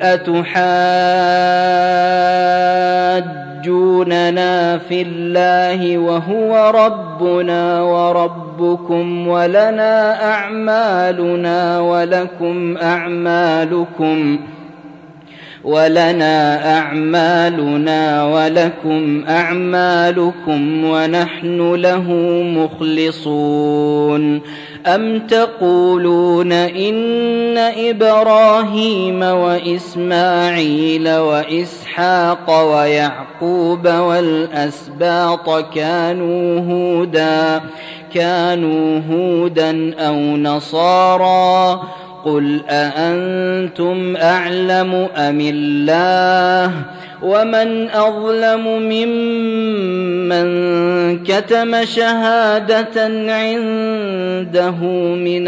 أتحاجوننا في الله وهو ربنا وربكم ولنا أعمالنا ولكم أعمالكم ولنا أعمالنا ولكم أعمالكم ونحن له مخلصون. أم تقولون إن إبراهيم وإسماعيل وإسحاق ويعقوب والأسباط كانوا هودا كانوا هودا أو نصارى قل أأنتم أعلم أم الله ومن أظلم ممن كتم شهادة عنده من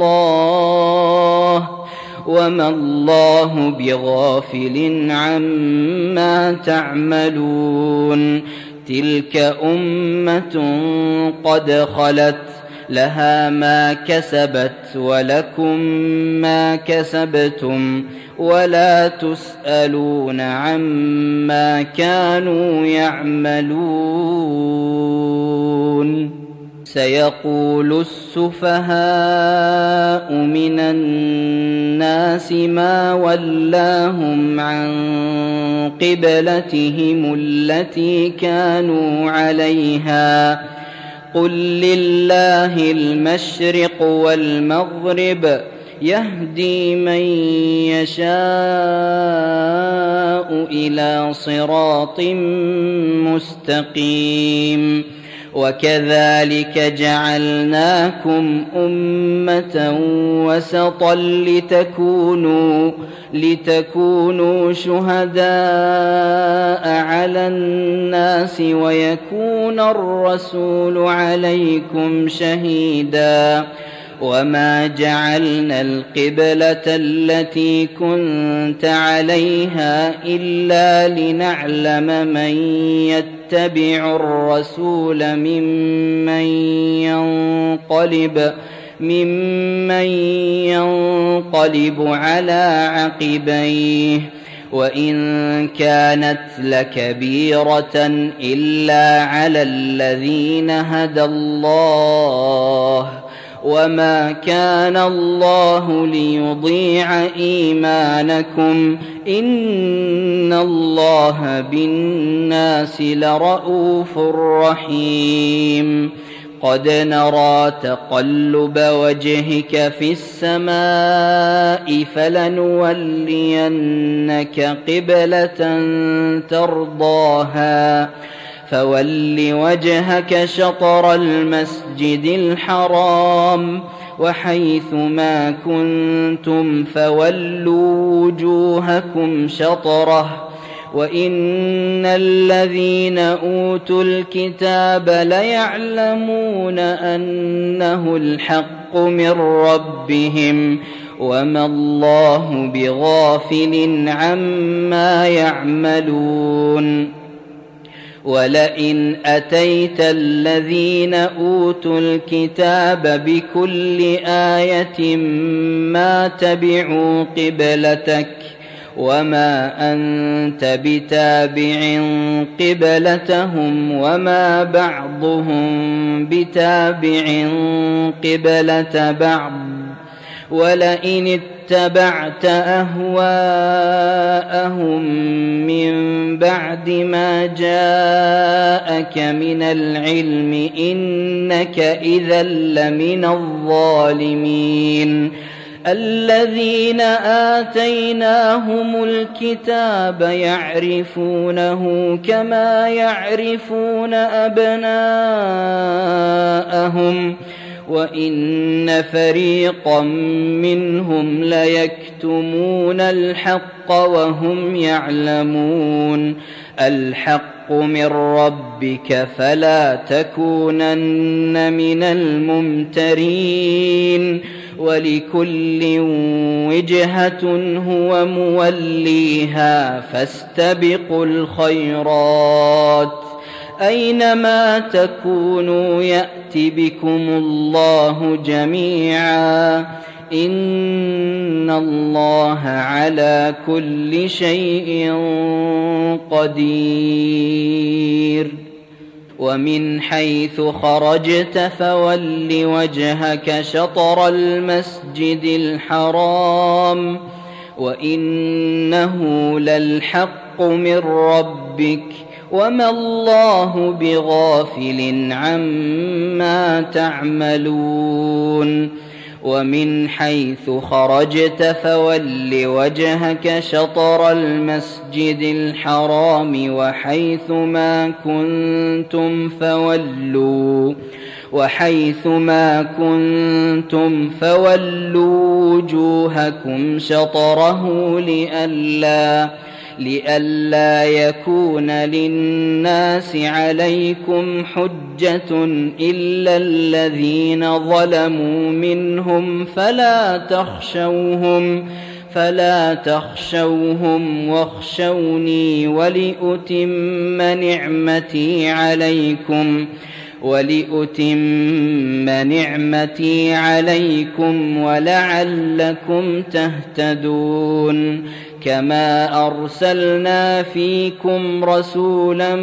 الله وما الله بغافل عما تعملون. تلك أمة قد خلت لها ما كسبت ولكم ما كسبتم ولا تسألون عما كانوا يعملون. سيقول السفهاء من الناس ما ولاهم عن قبلتهم التي كانوا عليها قل لله المشرق والمغرب يهدي من يشاء إلى صراط مستقيم. وكذلك جعلناكم أمة وسطا لتكونوا لتكونوا شهداء على الناس ويكون الرسول عليكم شهيدا. وما جعلنا القبلة التي كنت عليها إلا لنعلم من يتبع الرسول ممن ينقلب ممن ينقلب على عقبيه وإن كانت لكبيرة إلا على الذين هدى الله وما كان الله ليضيع إيمانكم إن الله بالناس لرءوف رحيم قد نرى تقلب وجهك في السماء فلنولينك قبلة ترضاها فول وجهك شطر المسجد الحرام وحيث ما كنتم فولوا وجوهكم شطره وإن الذين أوتوا الكتاب ليعلمون أنه الحق من ربهم وما الله بغافل عما يعملون ولئن أتيت الذين أوتوا الكتاب بكل آية ما تبعوا قبلتك وما أنت بتابع قبلتهم وما بعضهم بتابع قبلة بعض ولئن اتبعت أهواءهم من بعد ما جاءك من العلم إنك إذا لمن الظالمين الذين آتيناهم الكتاب يعرفونه كما يعرفون أبناءهم وإن فريقا منهم ليكتمون الحق وهم يعلمون الحق من ربك فلا تكونن من الممترين ولكل وجهة هو موليها فاستبقوا الخيرات أينما تكونوا يأت بكم الله جميعا إن الله على كل شيء قدير ومن حيث خرجت فول وجهك شطر المسجد الحرام وإنه للحق من ربك وما الله بغافل عما تعملون ومن حيث خرجت فول وجهك شطر المسجد الحرام وحيث ما كنتم فولوا وحيث ما كنتم فولوا وجوهكم شطره لئلا لئلا يكون للناس عليكم حجة إلا الذين ظلموا منهم فلا تخشوهم فلا تخشوهم واخشوني ولأتم نعمتي عليكم ولأتم نعمتي عليكم ولعلكم تهتدون كما أرسلنا فيكم رسولا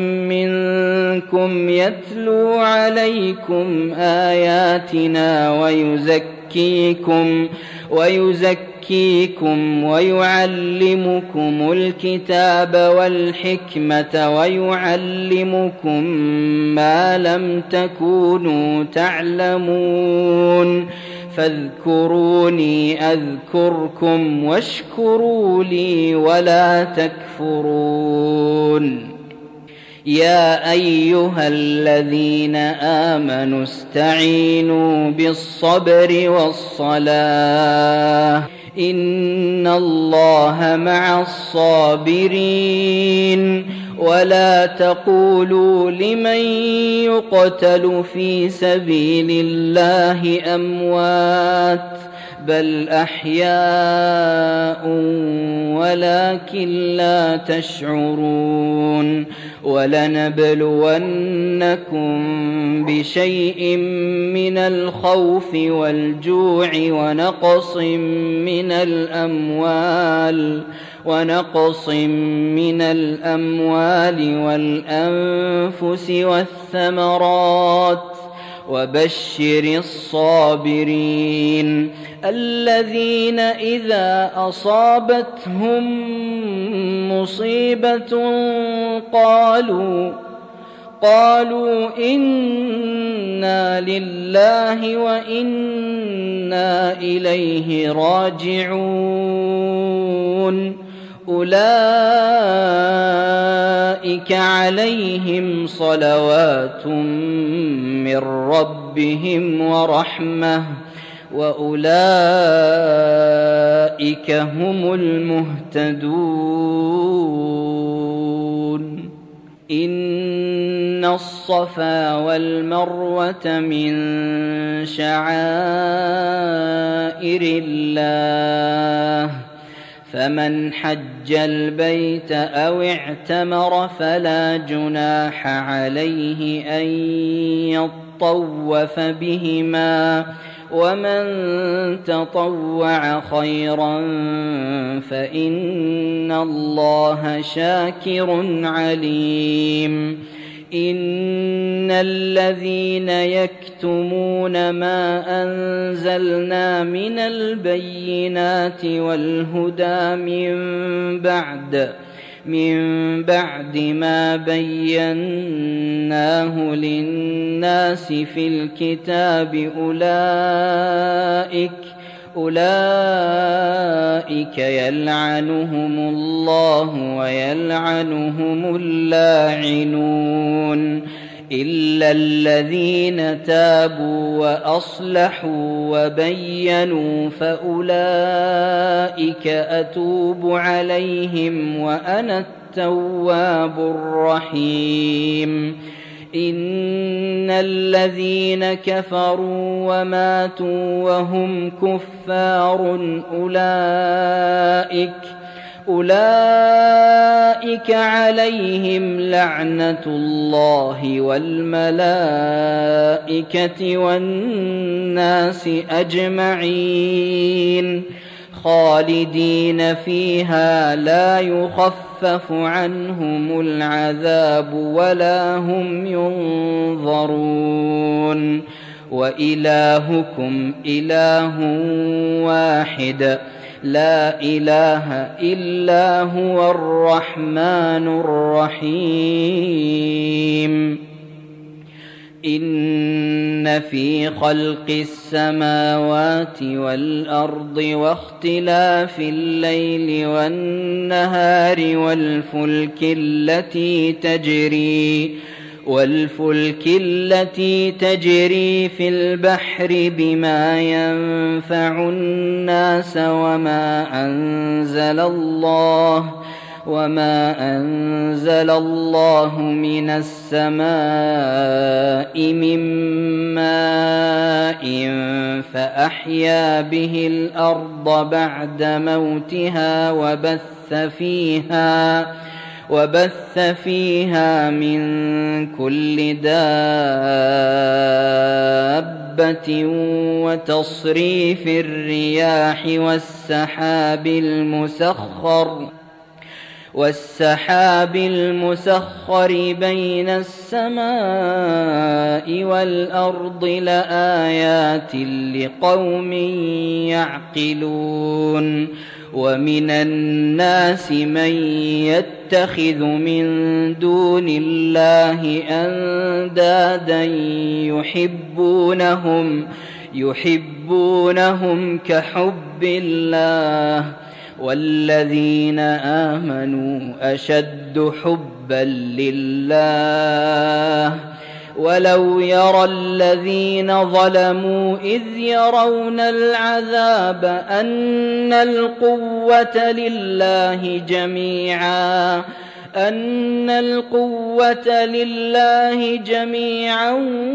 منكم يتلو عليكم آياتنا ويزكيكم ويزكيكم ويعلمكم الكتاب والحكمة ويعلمكم ما لم تكونوا تعلمون فاذكروني أذكركم واشكروا لي ولا تكفرون يا أيها الذين آمنوا استعينوا بالصبر والصلاة إن الله مع الصابرين ولا تقولوا لمن يقتل في سبيل الله أموات بل أحياء ولكن لا تشعرون ولنبلونكم بشيء من الخوف والجوع ونقص من الأموال ونقص من الأموال والأنفس والثمرات وبشر الصابرين الذين إذا أصابتهم مصيبة قالوا قالوا إنا لله وإنا إليه راجعون أولئك عليهم صلوات من ربهم ورحمة وأولئك هم المهتدون إن الصفا والمروة من شعائر الله فمن حج البيت أو اعتمر فلا جناح عليه أن يطوف بهما ومن تطوع خيرا فإن الله شاكر عليم إن الذين يكتمون ما أنزلنا من البينات والهدى من بعد من بعد ما بيناه للناس في الكتاب أولئك أولئك يلعنهم الله ويلعنهم اللاعنون إلا الذين تابوا وأصلحوا وبينوا فأولئك أتوب عليهم وأنا التواب الرحيم إن الذين كفروا وماتوا وهم كفار أولئك أولئك عليهم لعنة الله والملائكة والناس أجمعين خالدين فيها لا يخفف عنهم العذاب ولا هم ينظرون وإلهكم إله واحد لا إله إلا هو الرحمن الرحيم إن في خلق السماوات والأرض واختلاف الليل والنهار والفلك التي تجري والفلك التي تجري في البحر بما ينفع الناس وما أنزل الله وما أنزل الله من السماء من ماء فأحيا به الأرض بعد موتها وبث فيها وبث فيها من كل دابة وتصريف الرياح والسحاب المسخر والسحاب المسخر بين السماء والأرض لآيات لقوم يعقلون ومن الناس من يتخذ من دون الله أندادا يحبونهم يحبونهم كحب الله والذين آمنوا أشد حبا لله ولو يرى الذين ظلموا إذ يرون العذاب أن القوة لله جميعا أن القوة لله جميعا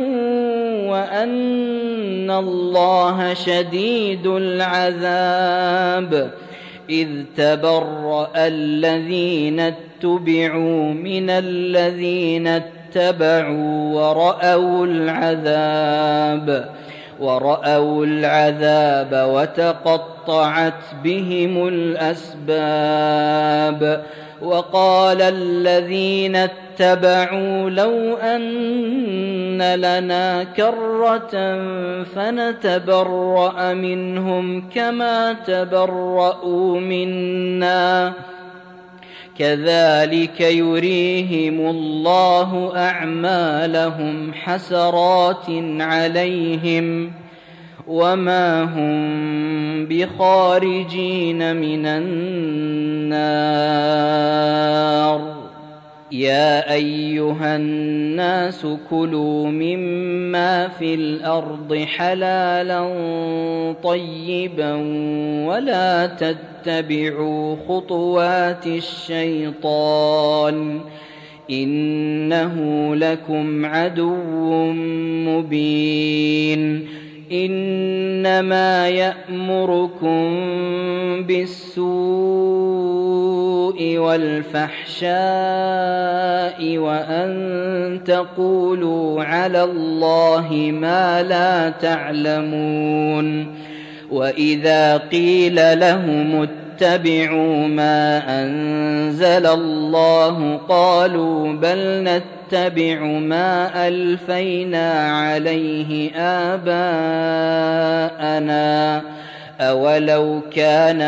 وأن الله شديد العذاب إذ تبرأ الذين اتبعوا من الذين اتبعوا ورأوا العذاب ورأوا العذاب وتقطعت بهم الأسباب. وقال الذين اتبعوا لو أن لنا كرة فنتبرأ منهم كما تبرأوا منا كذلك يريهم الله أعمالهم حسرات عليهم وما هم بخارجين من النار. يا أيها الناس كلوا مما في الأرض حلالا طيبا ولا تتبعوا خطوات الشيطان إنه لكم عدو مبين. إنما يأمركم بالسوء والفحشاء وأن تقولوا على الله ما لا تعلمون. وإذا قيل لهم اتبعوا ما أنزل الله قالوا بل نتبع ما ألفينا عليه آباءنا أولو كان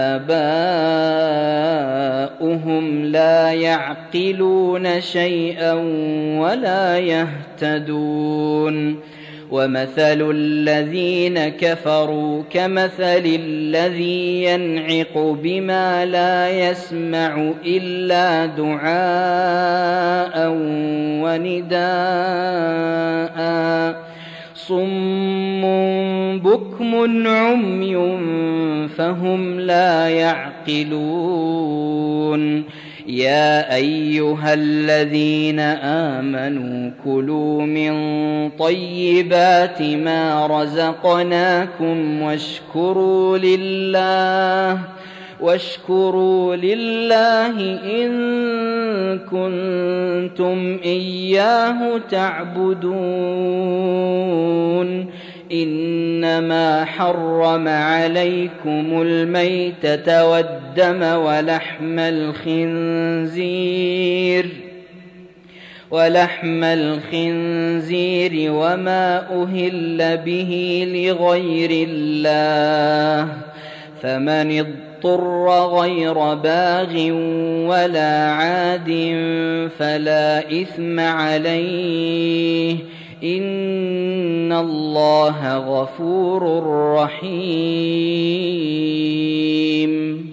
آباؤهم لا يعقلون شيئا ولا يهتدون. ومثل الذين كفروا كمثل الذي ينعق بما لا يسمع إلا دعاء ونداء صم بكم عمي فهم لا يعقلون. يا أيها الذين آمنوا كلوا من طيبات ما رزقناكم واشكروا لله واشكروا لله إن كنتم إياه تعبدون. إنما حرم عليكم الميتة والدم ولحم الخنزير ولحم الخنزير وما أهل به لغير الله فمن اضطر غير باغ ولا عاد فلا إثم عليه إن الله غفور رحيم.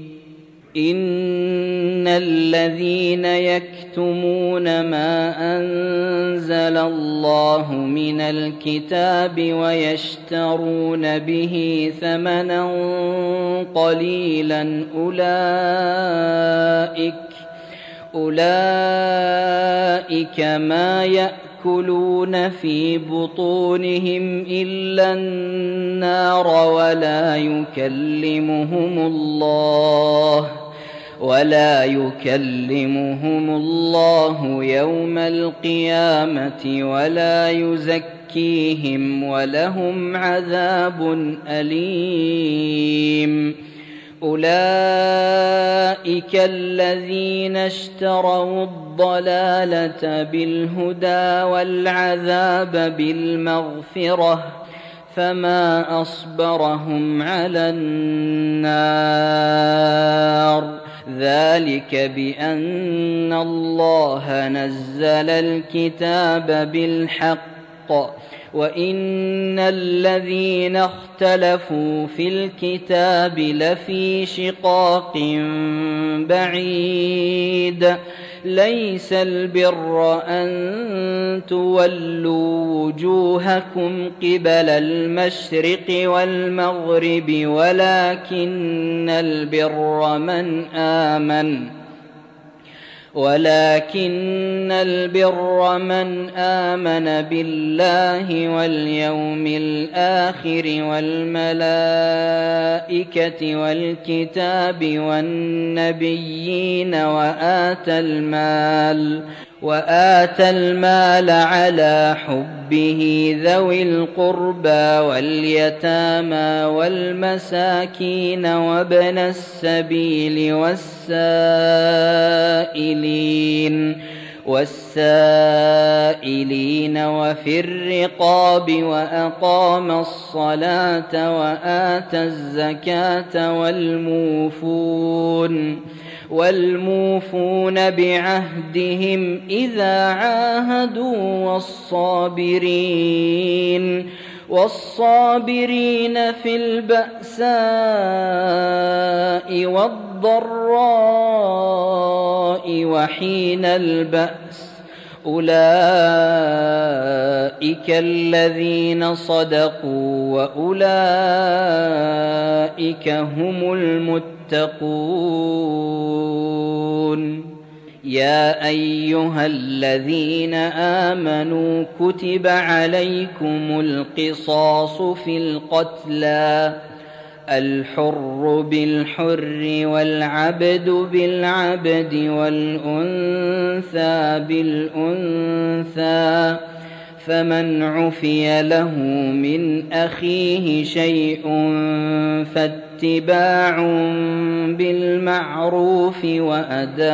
إن الذين يكتمون ما أنزل الله من الكتاب ويشترون به ثمنا قليلا أولئك أولئك ما يأكلون في بطونهم إلا النار ولا يكلمهم الله ولا يكلمهم الله يوم القيامة ولا يزكيهم ولهم عذاب أليم. أولئك الذين اشتروا الضلالة بالهدى والعذاب بالمغفرة فما أصبرهم على النار. ذلك بأن الله نزل الكتاب بالحق وإن الذين اختلفوا في الكتاب لفي شقاق بعيد. ليس البر أن تولوا وجوهكم قبل المشرق والمغرب ولكن البر من آمن ولكن البر من آمن بالله واليوم الآخر والملائكة والكتاب والنبيين وآتى المال وآتى المال على حبه ذوي القربى واليتامى والمساكين وابن السبيل والسائلين والسائلين وفي الرقاب وأقام الصلاة وآتى الزكاة والموفون والموفون بعهدهم إذا عاهدوا والصابرين والصابرين في البأساء والضراء وحين البأس أولئك الذين صدقوا وأولئك هم المتقون. يا أيها الذين آمنوا كتب عليكم القصاص في القتلى الحر بالحر والعبد بالعبد والأنثى بالأنثى فمن عفي له من أخيه شيء فاتباع بالمعروف وأداء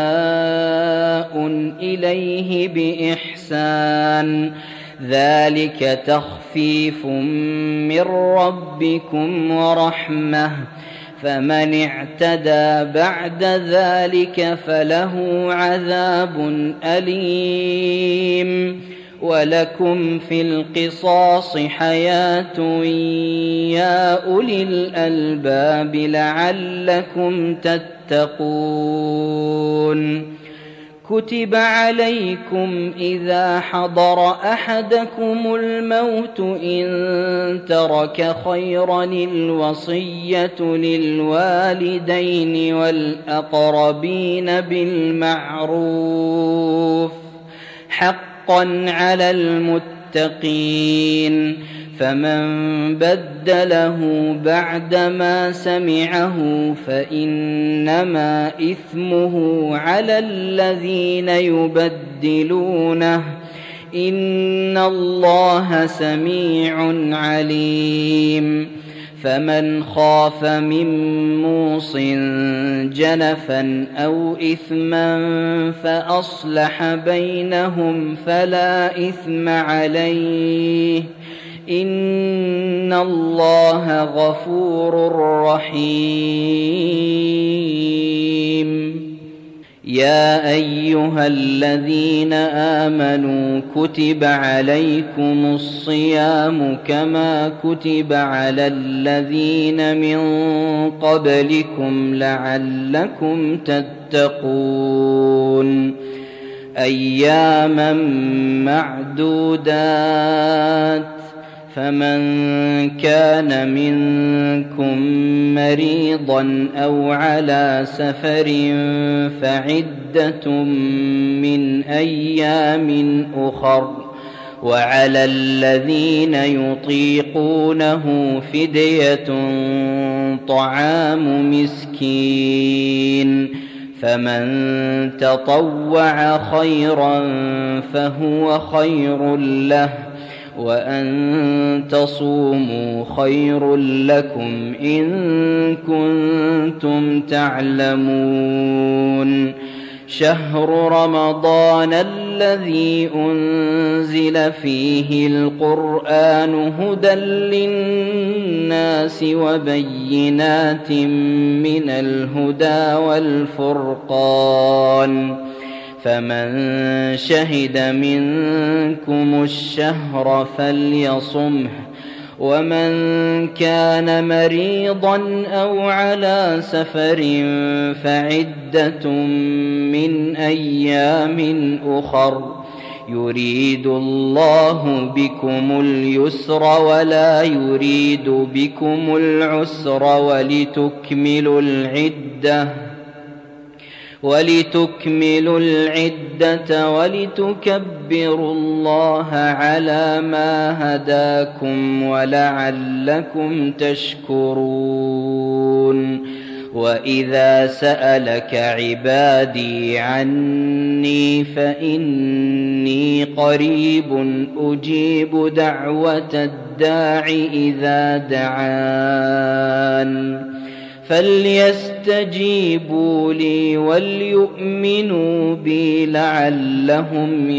إليه بإحسان ذلك تخفيف من ربكم ورحمة فمن اعتدى بعد ذلك فله عذاب أليم. ولكم في القصاص حياة يا أولي الألباب لعلكم تتقون. كتب عليكم إذا حضر أحدكم الموت إن ترك خيرا الوصية للوالدين والأقربين بالمعروف حقا على المتقين فمن بدله بعدما سمعه فإنما إثمه على الذين يبدلونه إن الله سميع عليم. فمن خاف من موص جنفا أو إثما فأصلح بينهم فلا إثم عليه إن الله غفور رحيم. يا أيها الذين آمنوا كتب عليكم الصيام كما كتب على الذين من قبلكم لعلكم تتقون. أياما معدودات فمن كان منكم مريضا أو على سفر فعدة من أيام أخر وعلى الذين يطيقونه فدية طعام مسكين فمن تطوع خيرا فهو خير له وأن تصوموا خير لكم إن كنتم تعلمون. شهر رمضان الذي أنزل فيه القرآن هدى للناس وبينات من الهدى والفرقان فمن شهد منكم الشهر فليصمه ومن كان مريضا أو على سفر فعدة من أيام أخر يريد الله بكم اليسر ولا يريد بكم العسر ولتكملوا العدة ولتكملوا العدة ولتكبروا الله على ما هداكم ولعلكم تشكرون. وإذا سألك عبادي عني فإني قريب أجيب دعوة الداع إذا دعان فليستجيبوا لي وليؤمنوا بي لعلهم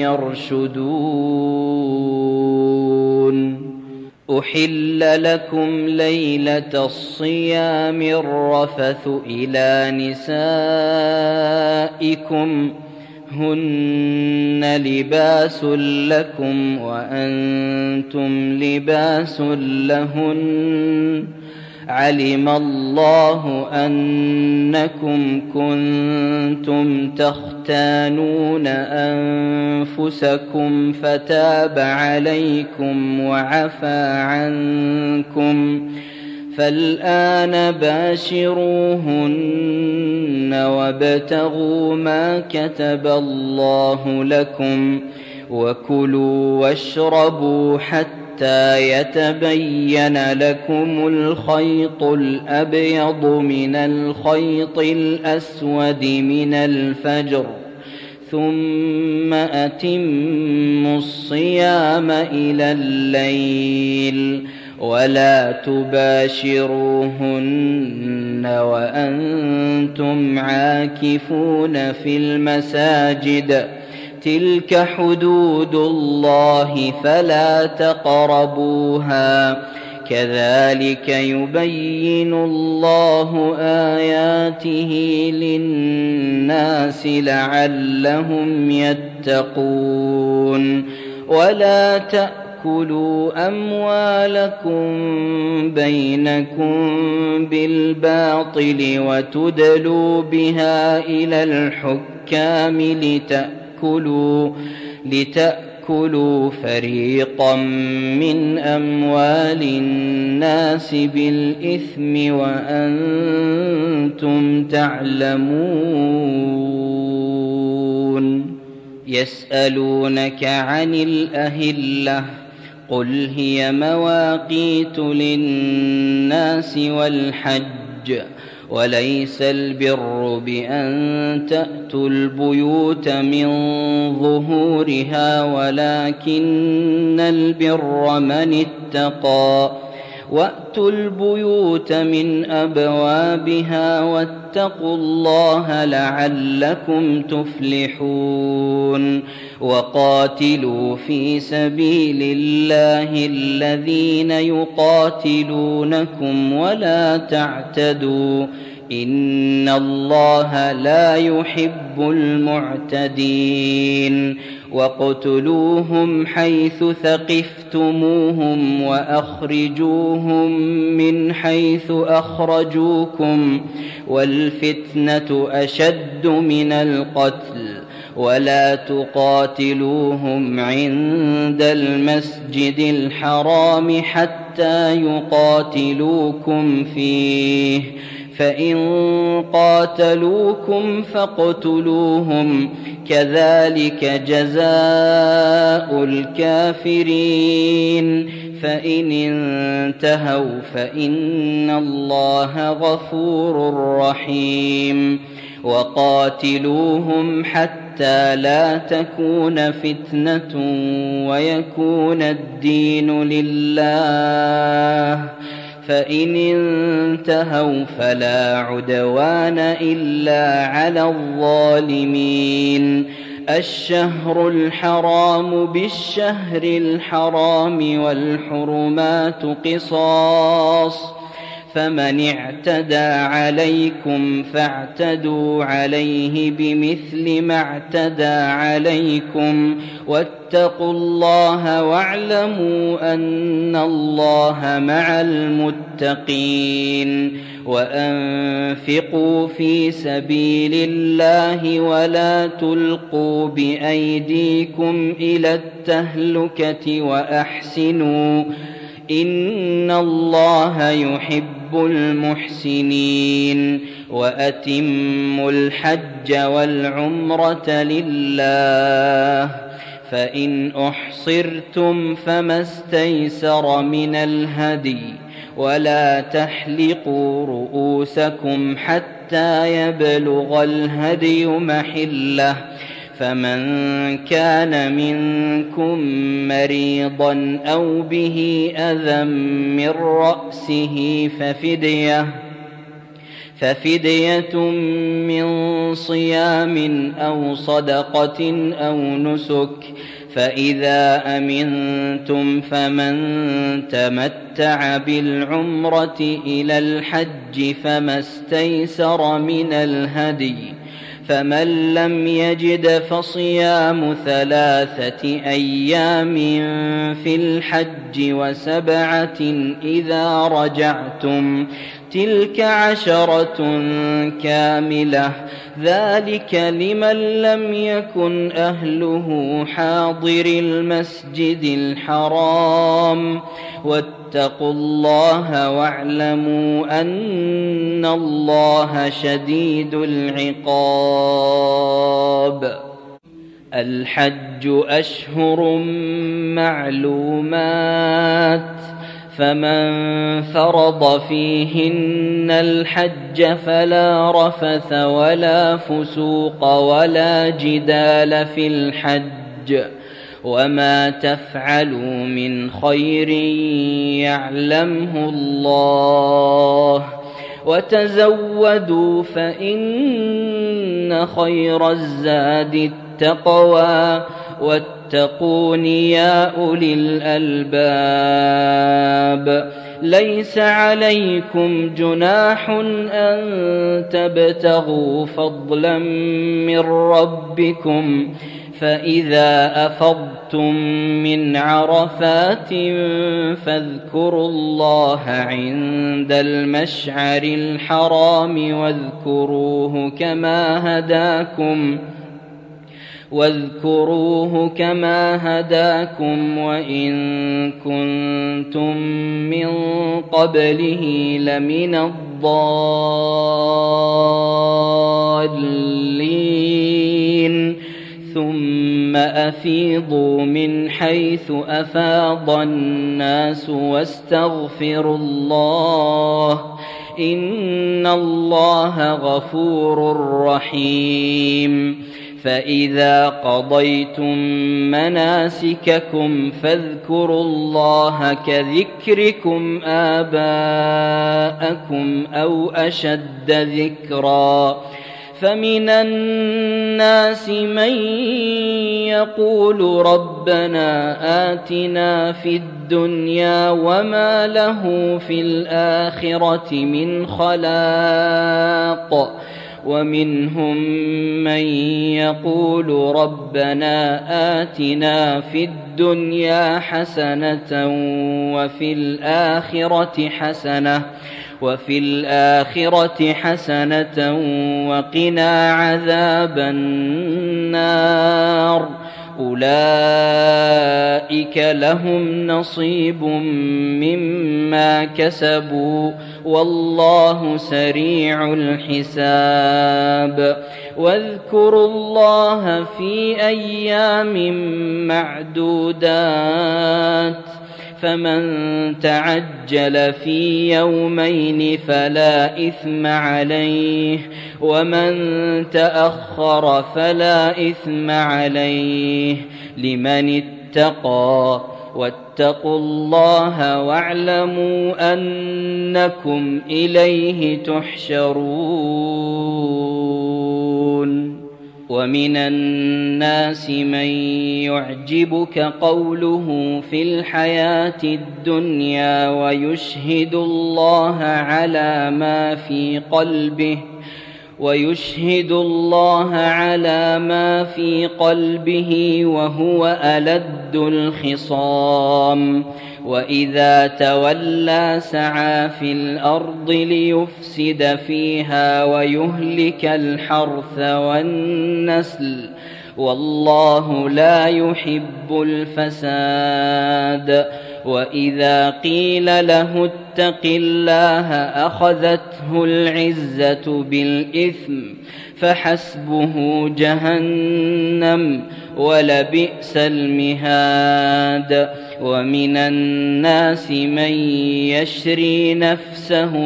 يرشدون. أحل لكم ليلة الصيام الرفث إلى نسائكم هن لباس لكم وأنتم لباس لهن علم الله أنكم كنتم تختانون أنفسكم فتاب عليكم وعفى عنكم فالآن باشروهن وابتغوا ما كتب الله لكم وكلوا واشربوا حتى يتبين لكم الخيط الأبيض من الخيط الأسود من الفجر ثم أتموا الصيام إلى الليل ولا تباشروهن وأنتم عاكفون في المساجد تلك حدود الله فلا تقربوها كذلك يبين الله آياته للناس لعلهم يتقون. ولا تأكلوا أموالكم بينكم بالباطل وتدلوا بها إلى الحكام لتأكلوا لتأكلوا فريقا من أموال الناس بالإثم وأنتم تعلمون. يسألونك عن الأهلة قل هي مواقيت للناس والحج وليس البر بأن تأتوا البيوت من ظهورها ولكن البر من اتقى وأتوا البيوت من أبوابها واتقوا الله لعلكم تفلحون. وقاتلوا في سبيل الله الذين يقاتلونكم ولا تعتدوا إن الله لا يحب المعتدين. واقتلوهم حيث ثقفتموهم وأخرجوهم من حيث أخرجوكم والفتنة أشد من القتل ولا تقاتلوهم عند المسجد الحرام حتى يقاتلوكم فيه فإن قاتلوكم فاقتلوهم كذلك جزاء الكافرين فإن انتهوا فإن الله غفور رحيم. وقاتلوهم حتى لا تكون فتنة ويكون الدين لله فإن انتهوا فلا عدوان إلا على الظالمين. الشهر الحرام بالشهر الحرام والحرمات قصاص فمن اعتدى عليكم فاعتدوا عليه بمثل ما اعتدى عليكم واتقوا الله واعلموا أن الله مع المتقين. وأنفقوا في سبيل الله ولا تلقوا بأيديكم إلى التهلكة وأحسنوا إن الله يحب المحسنين. وأتموا الحج والعمرة لله فإن أحصرتم فما استيسر من الهدي ولا تحلقوا رؤوسكم حتى يبلغ الهدي محله فمن كان منكم مريضا أو به أذى من رأسه ففدية ففدية من صيام أو صدقة أو نسك فإذا أمنتم فمن تمتع بالعمرة إلى الحج فما استيسر من الهدي فمن لم يجد فصيام ثلاثة أيام في الحج وسبعة إذا رجعتم تلك عشرة كاملة ذلك لمن لم يكن أهله حاضر المسجد الحرام واتقوا الله واعلموا أن الله شديد العقاب. الحج أشهر معلومات فمن فرض فيهن الحج فلا رفث ولا فسوق ولا جدال في الحج وما تفعلوا من خير يعلمه الله وتزودوا فإن خير الزاد التقوى واتقون يا أولي الألباب. ليس عليكم جناح أن تبتغوا فضلا من ربكم فإذا أفضتم من عرفات فاذكروا الله عند المشعر الحرام واذكروه كما هداكم واذكروه كما هداكم وإن كنتم من قبله لمن الضالين ثم أفيضوا من حيث أفاض الناس واستغفروا الله إن الله غفور رحيم. فإذا قضيتم مناسككم فاذكروا الله كذكركم آباءكم أو أشد ذكرا فمن الناس من يقول ربنا آتنا في الدنيا وما له في الآخرة من خلاق ومنهم من يقول ربنا آتنا في الدنيا حسنة وفي الآخرة حسنة وفي الآخرة حسنة وقنا عذاب النار أولئك لهم نصيب مما كسبوا والله سريع الحساب. واذكروا الله في أيام معدودات فمن تعجل في يومين فلا إثم عليه ومن تأخر فلا إثم عليه لمن اتقى واتقوا الله واعلموا أنكم إليه تحشرون. ومن الناس من يعجبك قوله في الحياة الدنيا ويشهد الله على ما في قلبه ويشهد الله على ما في قلبه وهو ألد الخصام وإذا تولى سعى في الأرض ليفسد فيها ويهلك الحرث والنسل والله لا يحب الفساد وإذا قيل له اتق الله أخذته العزة بالإثم فحسبه جهنم ولبئس المهاد. ومن الناس من يشري نفسه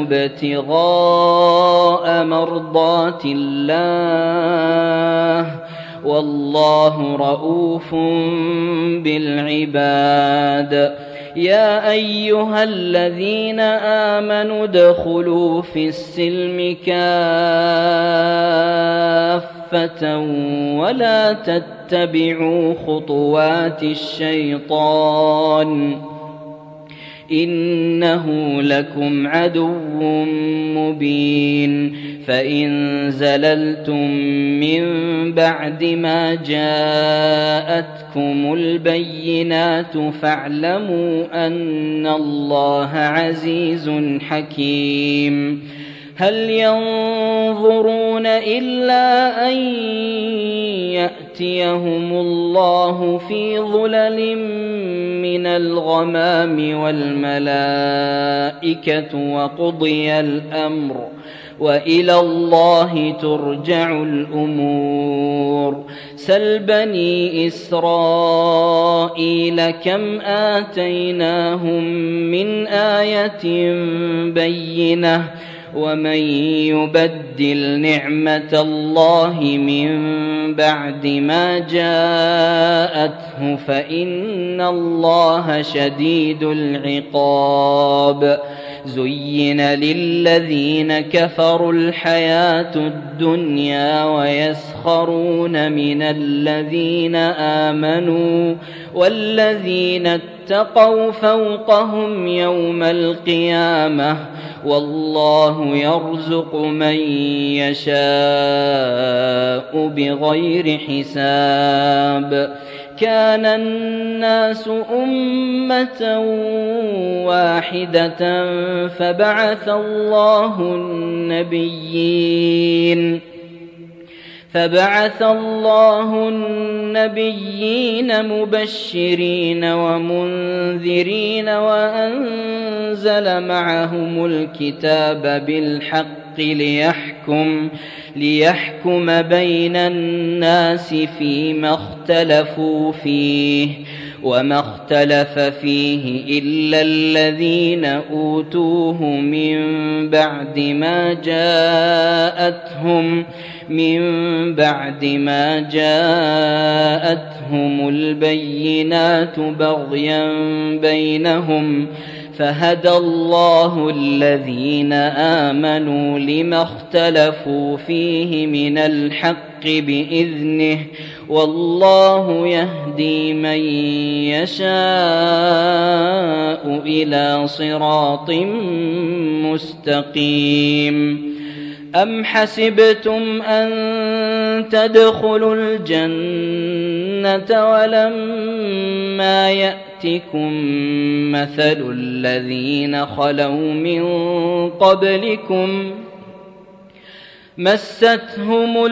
ابتغاء مرضات الله والله رؤوف بالعباد. يا أيها الذين آمنوا ادخلوا في السلم كافة ولا تتبعوا خطوات الشيطان إنه لكم عدو مبين. فإن زللتم من بعد ما جاءتكم البينات فاعلموا أن الله عزيز حكيم. هل ينظرون إلا أن يأتيهم الله في ظلل من الغمام والملائكة وقضي الأمر وإلى الله ترجع الأمور. سل بني إسرائيل كم آتيناهم من آية بينة ومن يبدل نعمة الله من بعد ما جاءته فإن الله شديد العقاب. زين للذين كفروا الحياة الدنيا ويسخرون من الذين آمنوا والذين اتقوا فوقهم يوم القيامة والله يرزق من يشاء بغير حساب. كان الناس أمة واحدة فبعث الله النبيين فبعث الله النبيين مبشرين ومنذرين وأنزل معهم الكتاب بالحق ليحكم ليحكم بين الناس فيما اختلفوا فيه وما اختلف فيه إلا الذين أوتوه من بعد ما جاءتهم من بعد ما جاءتهم البينات بغيا بينهم فهدى الله الذين آمنوا لما اختلفوا فيه من الحق بإذنه والله يهدي من يشاء إلى صراط مستقيم. أم حسبتم أن تدخلوا الجنة ولما يأتكم مثل الذين خلوا من قبلكم مستهم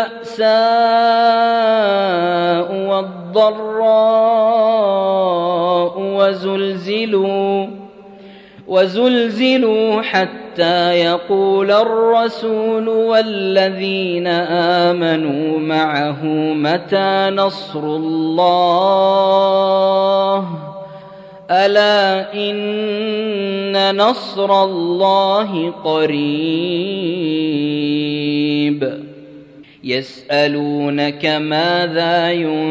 البأساء والضراء وزلزلوا وزلزلوا حتى يقول الرسول والذين آمنوا معه متى نصر الله ألا إن نصر الله قريب. يسألونك ماذا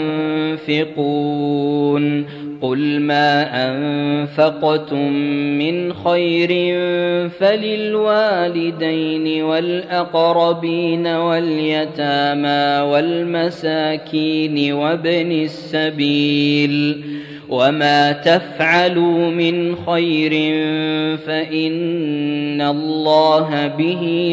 ينفقون قل ما أنفقتم من خير فللوالدين والأقربين واليتامى والمساكين وابن السبيل وما تفعلوا من خير فإن الله به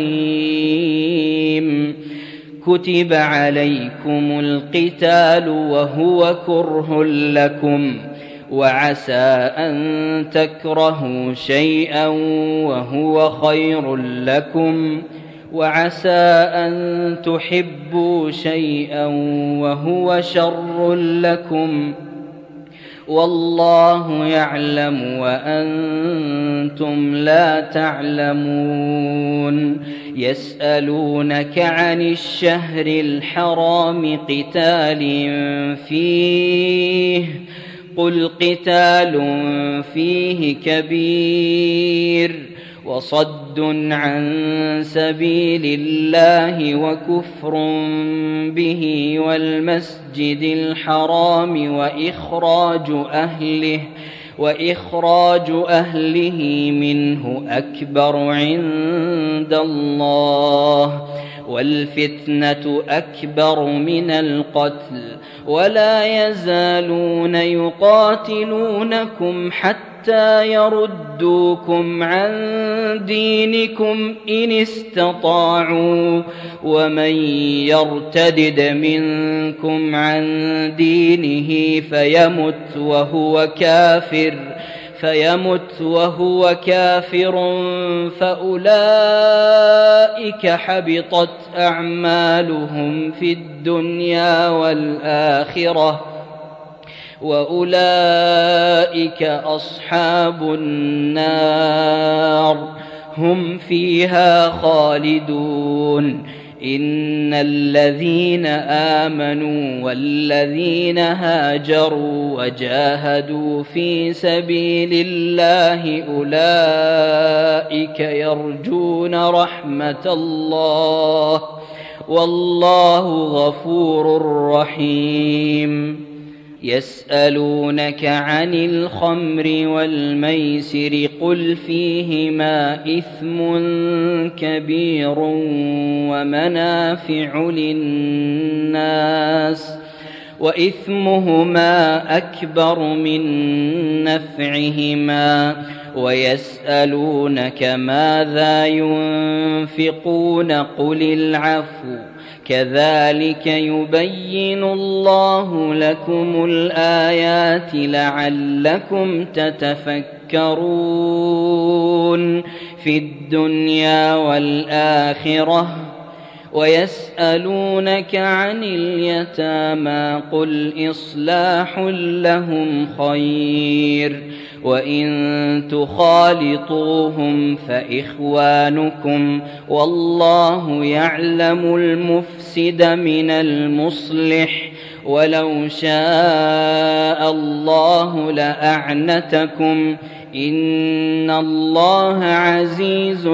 عليم. كتب عليكم القتال وهو كره لكم وعسى أن تكرهوا شيئا وهو خير لكم وعسى أن تحبوا شيئا وهو شر لكم والله يعلم وأنتم لا تعلمون. يسألونك عن الشهر الحرام قتال فيه قل قتال فيه كبير وصد عن سبيل الله وكفر به والمسجد الحرام وإخراج أهله وإخراج أهله منه أكبر عند الله والفتنة أكبر من القتل ولا يزالون يقاتلونكم حتى يردوكم عن دينكم إن استطاعوا ومن يرتدد منكم عن دينه فيمت وهو كافر فيمت وهو كافر فأولئك حبطت أعمالهم في الدنيا والآخرة وأولئك أصحاب النار هم فيها خالدون. إن الذين آمنوا والذين هاجروا وجاهدوا في سبيل الله أولئك يرجون رحمة الله والله غفور رحيم. يسألونك عن الخمر والميسر قل فيهما إثم كبير ومنافع للناس وإثمهما أكبر من نفعهما ويسألونك ماذا ينفقون قل العفو كذلك يبين الله لكم الآيات لعلكم تتفكرون في الدنيا والآخرة. ويسألونك عن اليتامى قل إصلاح لهم خير وإن تخالطوهم فإخوانكم والله يعلم المفسد من المصلح ولو شاء الله لأعنتكم إن الله عزيز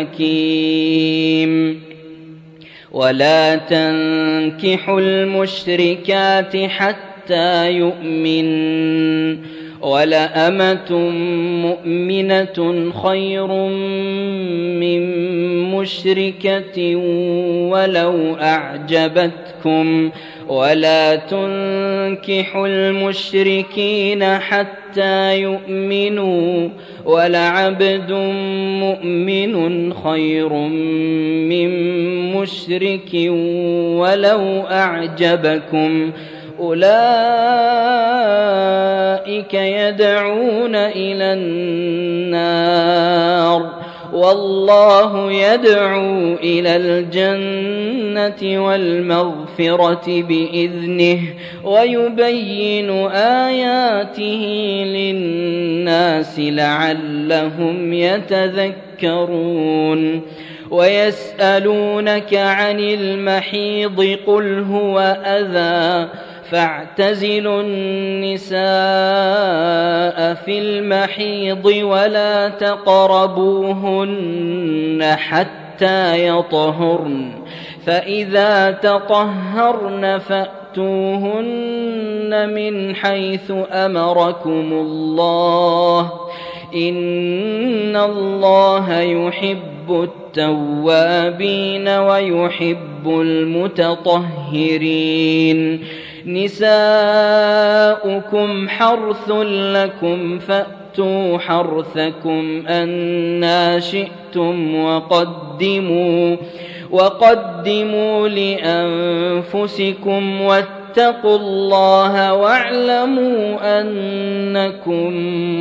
حكيم. ولا تنكحوا المشركات حتى يؤمن ولأمة مؤمنة خير من مشركة ولو أعجبتكم ولا تنكحوا المشركين حتى يؤمنوا ولعبد مؤمن خير من مشرك ولو أعجبكم أولئك يدعون إلى النار والله يدعو إلى الجنة والمغفرة بإذنه ويبين آياته للناس لعلهم يتذكرون. ويسألونك عن المحيض قل هو أذى فاعتزلوا النساء في المحيض ولا تقربوهن حتى يطهرن فإذا تطهرن فأتوهن من حيث أمركم الله إن الله يحب التوابين ويحب المتطهرين. نساؤكم حرث لكم فأتوا حرثكم أنى شئتم وقدموا وقدموا لأنفسكم واتقوا فاتقوا الله واعلموا أنكم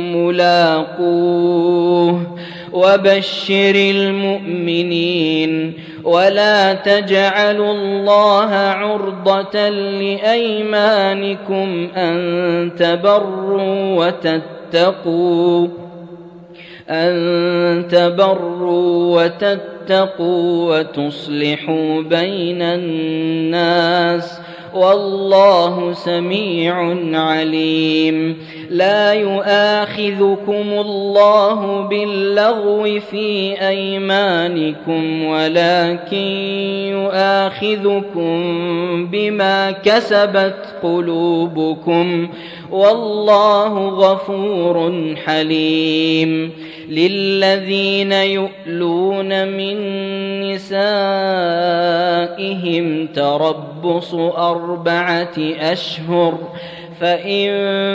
ملاقوه وبشر المؤمنين ولا تجعلوا الله عرضة لأيمانكم أن تبروا وتتقوا أن تبروا وتتقوا وتصلحوا بين الناس والله سميع عليم. لا يؤاخذكم الله باللغو في أيمانكم ولكن يؤاخذكم بما كسبت قلوبكم والله غفور حليم. للذين يؤلون من نسائهم تربص أربعة أشهر فإن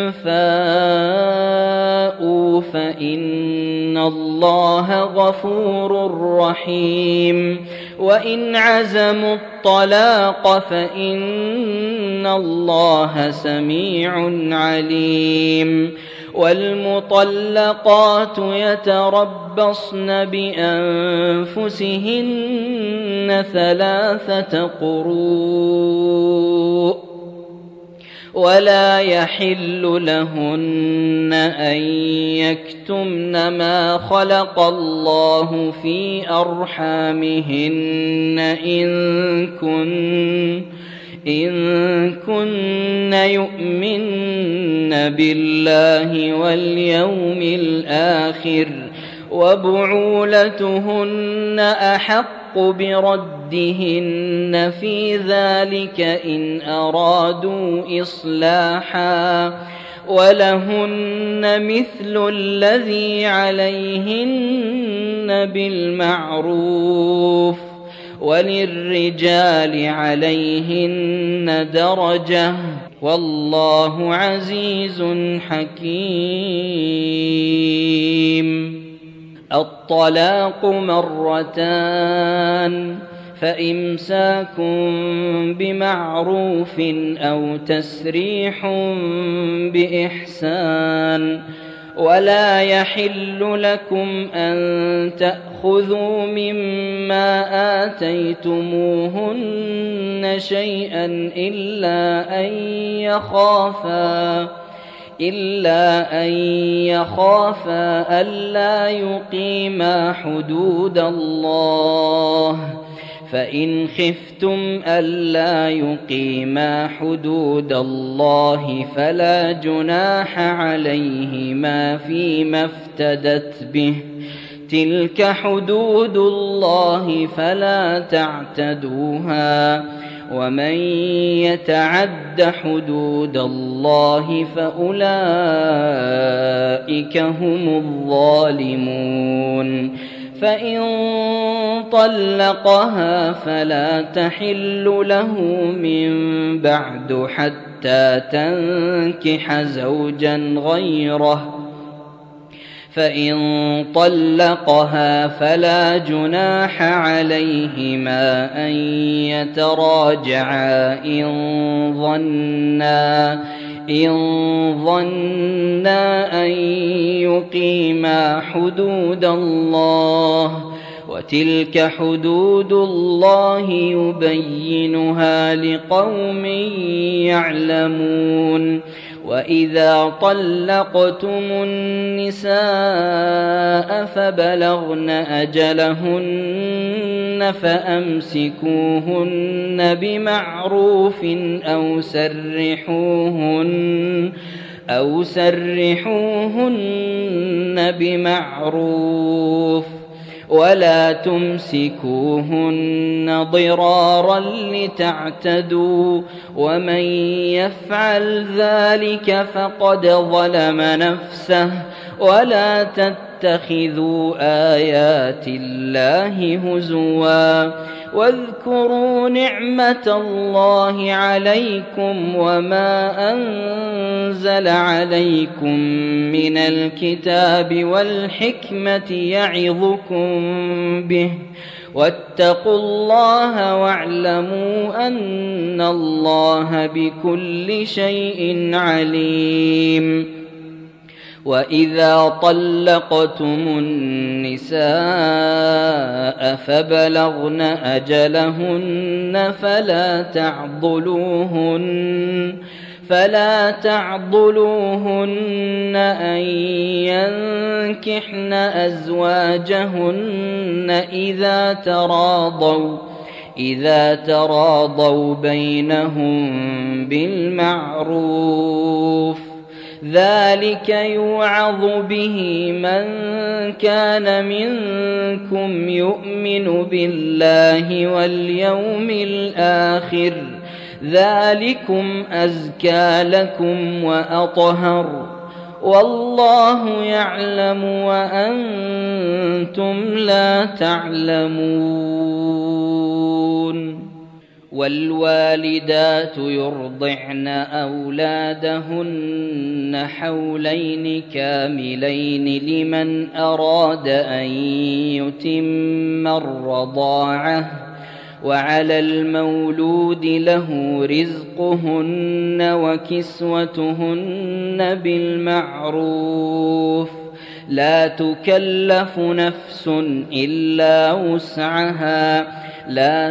فاءوا فإن الله غفور رحيم. وإن عزموا الطلاق فإن الله سميع عليم. والمطلقات يتربصن بأنفسهن ثلاثة قروء ولا يحل لهن أن يكتمن ما خلق الله في أرحامهن إن كن إن كن يؤمن بالله واليوم الآخر وبعولتهن أحق بردهن في ذلك إن أرادوا إصلاحا ولهن مثل الذي عليهن بالمعروف وللرجال عليهن درجة والله عزيز حكيم. الطلاق مرتان فإمساك بمعروف أو تسريح بإحسان. ولا يحل لكم أن تأخذوا مما آتيتموهن شيئا إلا أن يخافا إلا أن يخافا ألا يقيما حدود الله فإن خفتم ألا يقيما حدود الله فلا جناح عليهما فيما افتدت به تلك حدود الله فلا تعتدوها ومن يتعد حدود الله فأولئك هم الظالمون. فإن طلقها فلا تحل له من بعد حتى تنكح زوجا غيره فإن طلقها فلا جناح عليهما أن يتراجعا إن ظنا إن ظنا أن يقيما حدود الله وتلك حدود الله يبينها لقوم يعلمون. وإذا طلقتم النساء فبلغن أجلهن فأمسكوهن بمعروف أو سرحوهن أو سرحوهن بمعروف ولا تمسكوهن ضرارا لتعتدوا ومن يفعل ذلك فقد ظلم نفسه ولا تتبعوا تتخذوا آيات الله هزوا واذكروا نعمة الله عليكم وما أنزل عليكم من الكتاب والحكمة يعظكم به واتقوا الله واعلموا أن الله بكل شيء عليم. وإذا طلقتم النساء فبلغن أجلهن فلا تعضلوهن فلا تعضلوهن أن ينكحن أزواجهن إذا تراضوا إذا تراضوا بينهم بالمعروف ذلك يوعظ به من كان منكم يؤمن بالله واليوم الآخر ذلكم أزكى لكم وأطهر والله يعلم وأنتم لا تعلمون. والوالدات يرضعن أولادهن حولين كاملين لمن أراد أن يتم الرضاعة وعلى المولود له رزقهن وكسوتهن بالمعروف لا تكلف نفس إلا وسعها لا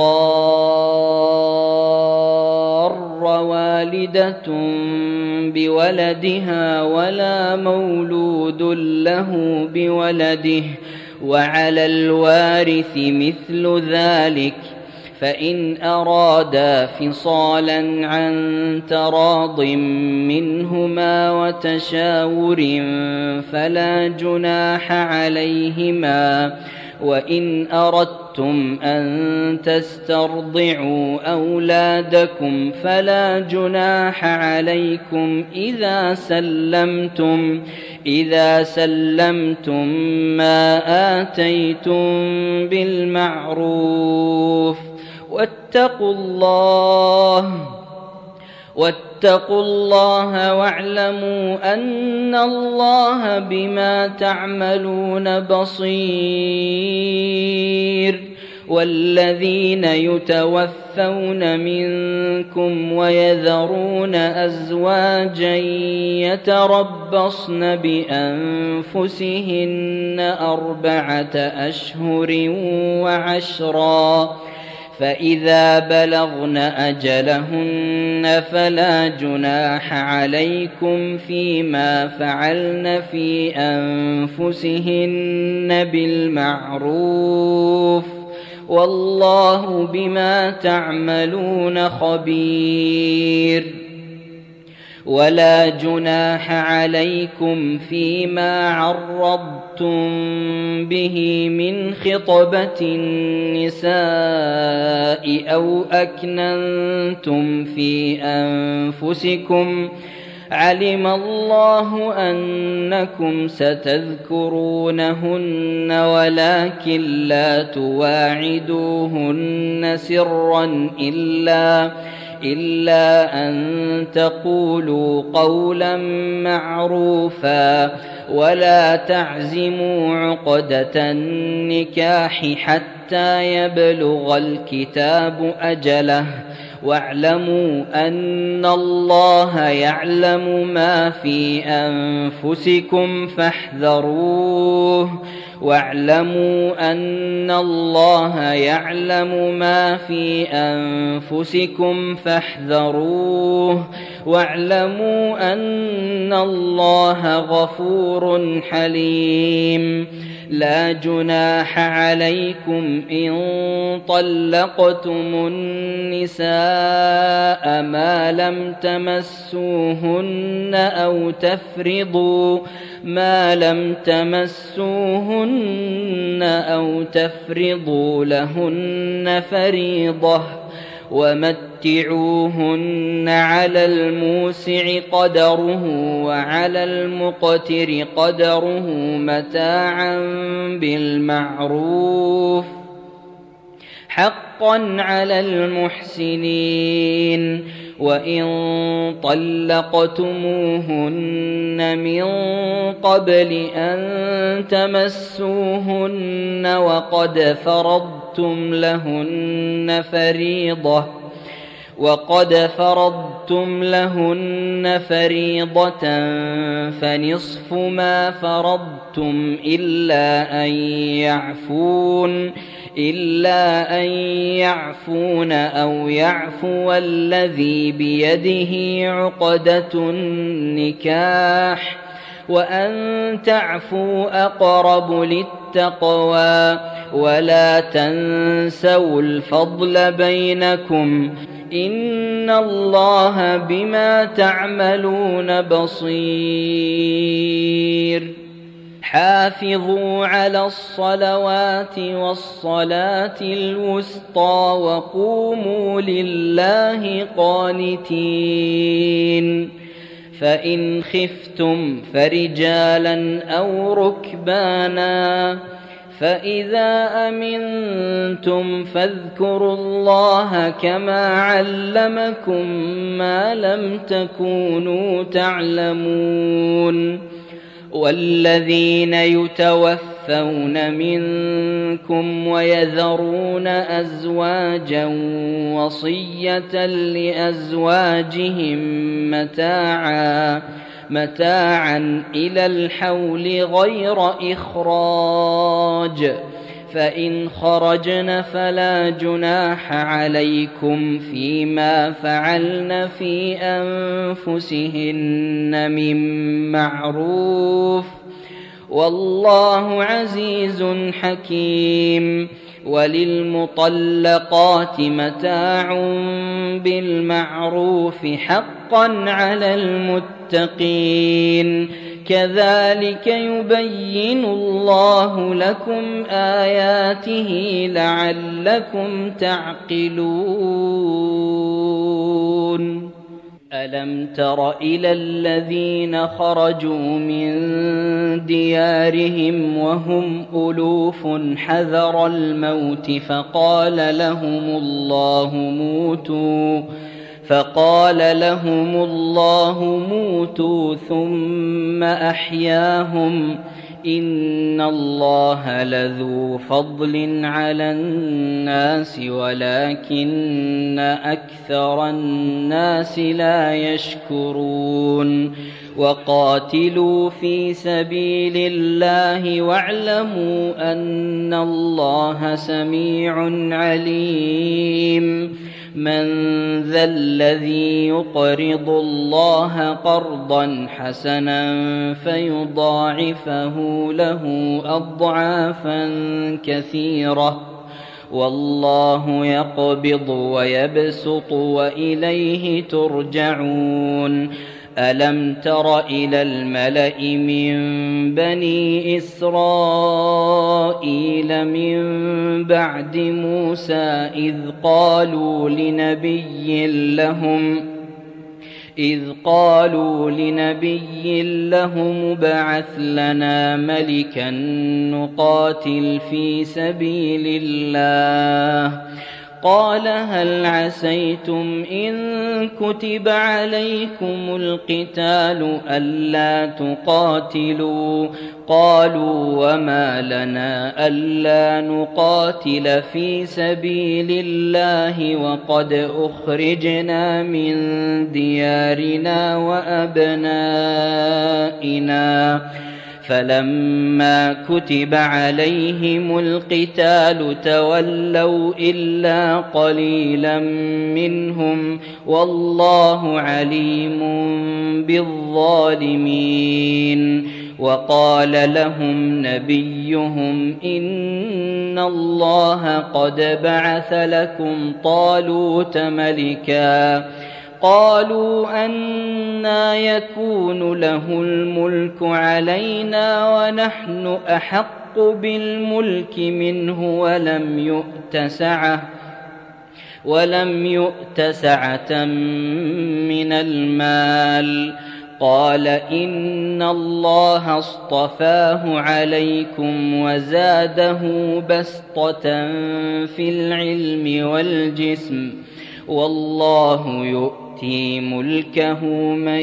تضار والدة بولدها ولا مولود له بولده وعلى الوارث مثل ذلك فإن أرادا فصالا عن تراض منهما وتشاور فلا جناح عليهما وإن أردتم أن تسترضعوا أولادكم فلا جناح عليكم إذا سلمتم إذا سلمتم ما آتيتم بالمعروف واتقوا الله واتقوا الله واعلموا أن الله بما تعملون بصير. والذين يتوفون منكم ويذرون أزواجا يتربصن بأنفسهن أربعة أشهر وعشرا فإذا بلغن أجلهن فلا جناح عليكم فيما فعلن في أنفسهن بالمعروف والله بما تعملون خبير. ولا جناح عليكم فيما عرضتم به من خطبة النساء أو أكننتم في أنفسكم علم الله أنكم ستذكرونهن ولكن لا تواعدوهن سرا إلا إلا أن تقولوا قولا معروفا ولا تعزموا عقدة النكاح حتى يبلغ الكتاب أجله واعلموا أن الله يعلم ما في أنفسكم فاحذروه واعلموا أن الله يعلم ما في أنفسكم فاحذروه واعلموا أن الله غفور حليم. لا جناح عليكم إن طلقتم النساء ما لم تمسوهن أو تفرضوا ما لم تمسوهن أو تفرضوا لهن فريضة ومتعوهن على الموسع قدره وعلى المقتر قدره متاعا بالمعروف حقا على المحسنين. وإن طلقتموهن من قبل أن تمسوهن وقد فرضتم لهن فريضة وقد فرضتم لهن فريضة فنصف ما فرضتم إلا أن يعفون إلا أن يعفون أو يعفو الذي بيده عقدة النكاح وأن تعفوا أقرب للتقوى ولا تنسوا الفضل بينكم إن الله بما تعملون بصير. حافظوا على الصلوات والصلاة الوسطى وقوموا لله قانتين. فإن خفتم فرجالا أو ركبانا فإذا أمنتم فاذكروا الله كما علمكم ما لم تكونوا تعلمون. والذين يتوفون منكم ويذرون أزواجا وصية لأزواجهم متاعا متاعا إلى الحول غير إخراج فإن خرجن فلا جناح عليكم فيما فعلن في أنفسهن من معروف والله عزيز حكيم. وللمطلقات متاع بالمعروف حقا على المتقين كذلك يبين الله لكم آياته لعلكم تعقلون. ألم تر إلى الذين خرجوا من ديارهم وهم ألوف حذر الموت فقال لهم الله موتوا فقال لهم الله موتوا ثم أحياهم إن الله لذو فضل على الناس ولكن أكثر الناس لا يشكرون. وقاتلوا في سبيل الله واعلموا أن الله سميع عليم. من ذا الذي يقرض الله قرضا حسنا فيضاعفه له أضعافا كثيرة والله يقبض ويبسط وإليه ترجعون. ألم تر إلى الملأ من بني إسرائيل من بعد موسى إذ قالوا لنبي لهم إذ قالوا لنبي لهم ابعث لنا ملكا نقاتل في سبيل الله قال هل عسيتم إن كتب عليكم القتال ألا تقاتلوا قالوا وما لنا ألا نقاتل في سبيل الله وقد أخرجنا من ديارنا وأبنائنا فلما كتب عليهم القتال تولوا إلا قليلا منهم والله عليم بالظالمين. وقال لهم نبيهم إن الله قد بعث لكم طالوت ملكا قالوا أنى يكون له الملك علينا ونحن أحق بالملك منه ولم يؤت سعة ولم يؤت سعة من المال. قال إن الله اصطفاه عليكم وزاده بسطة في العلم والجسم، والله يؤتي ملكه من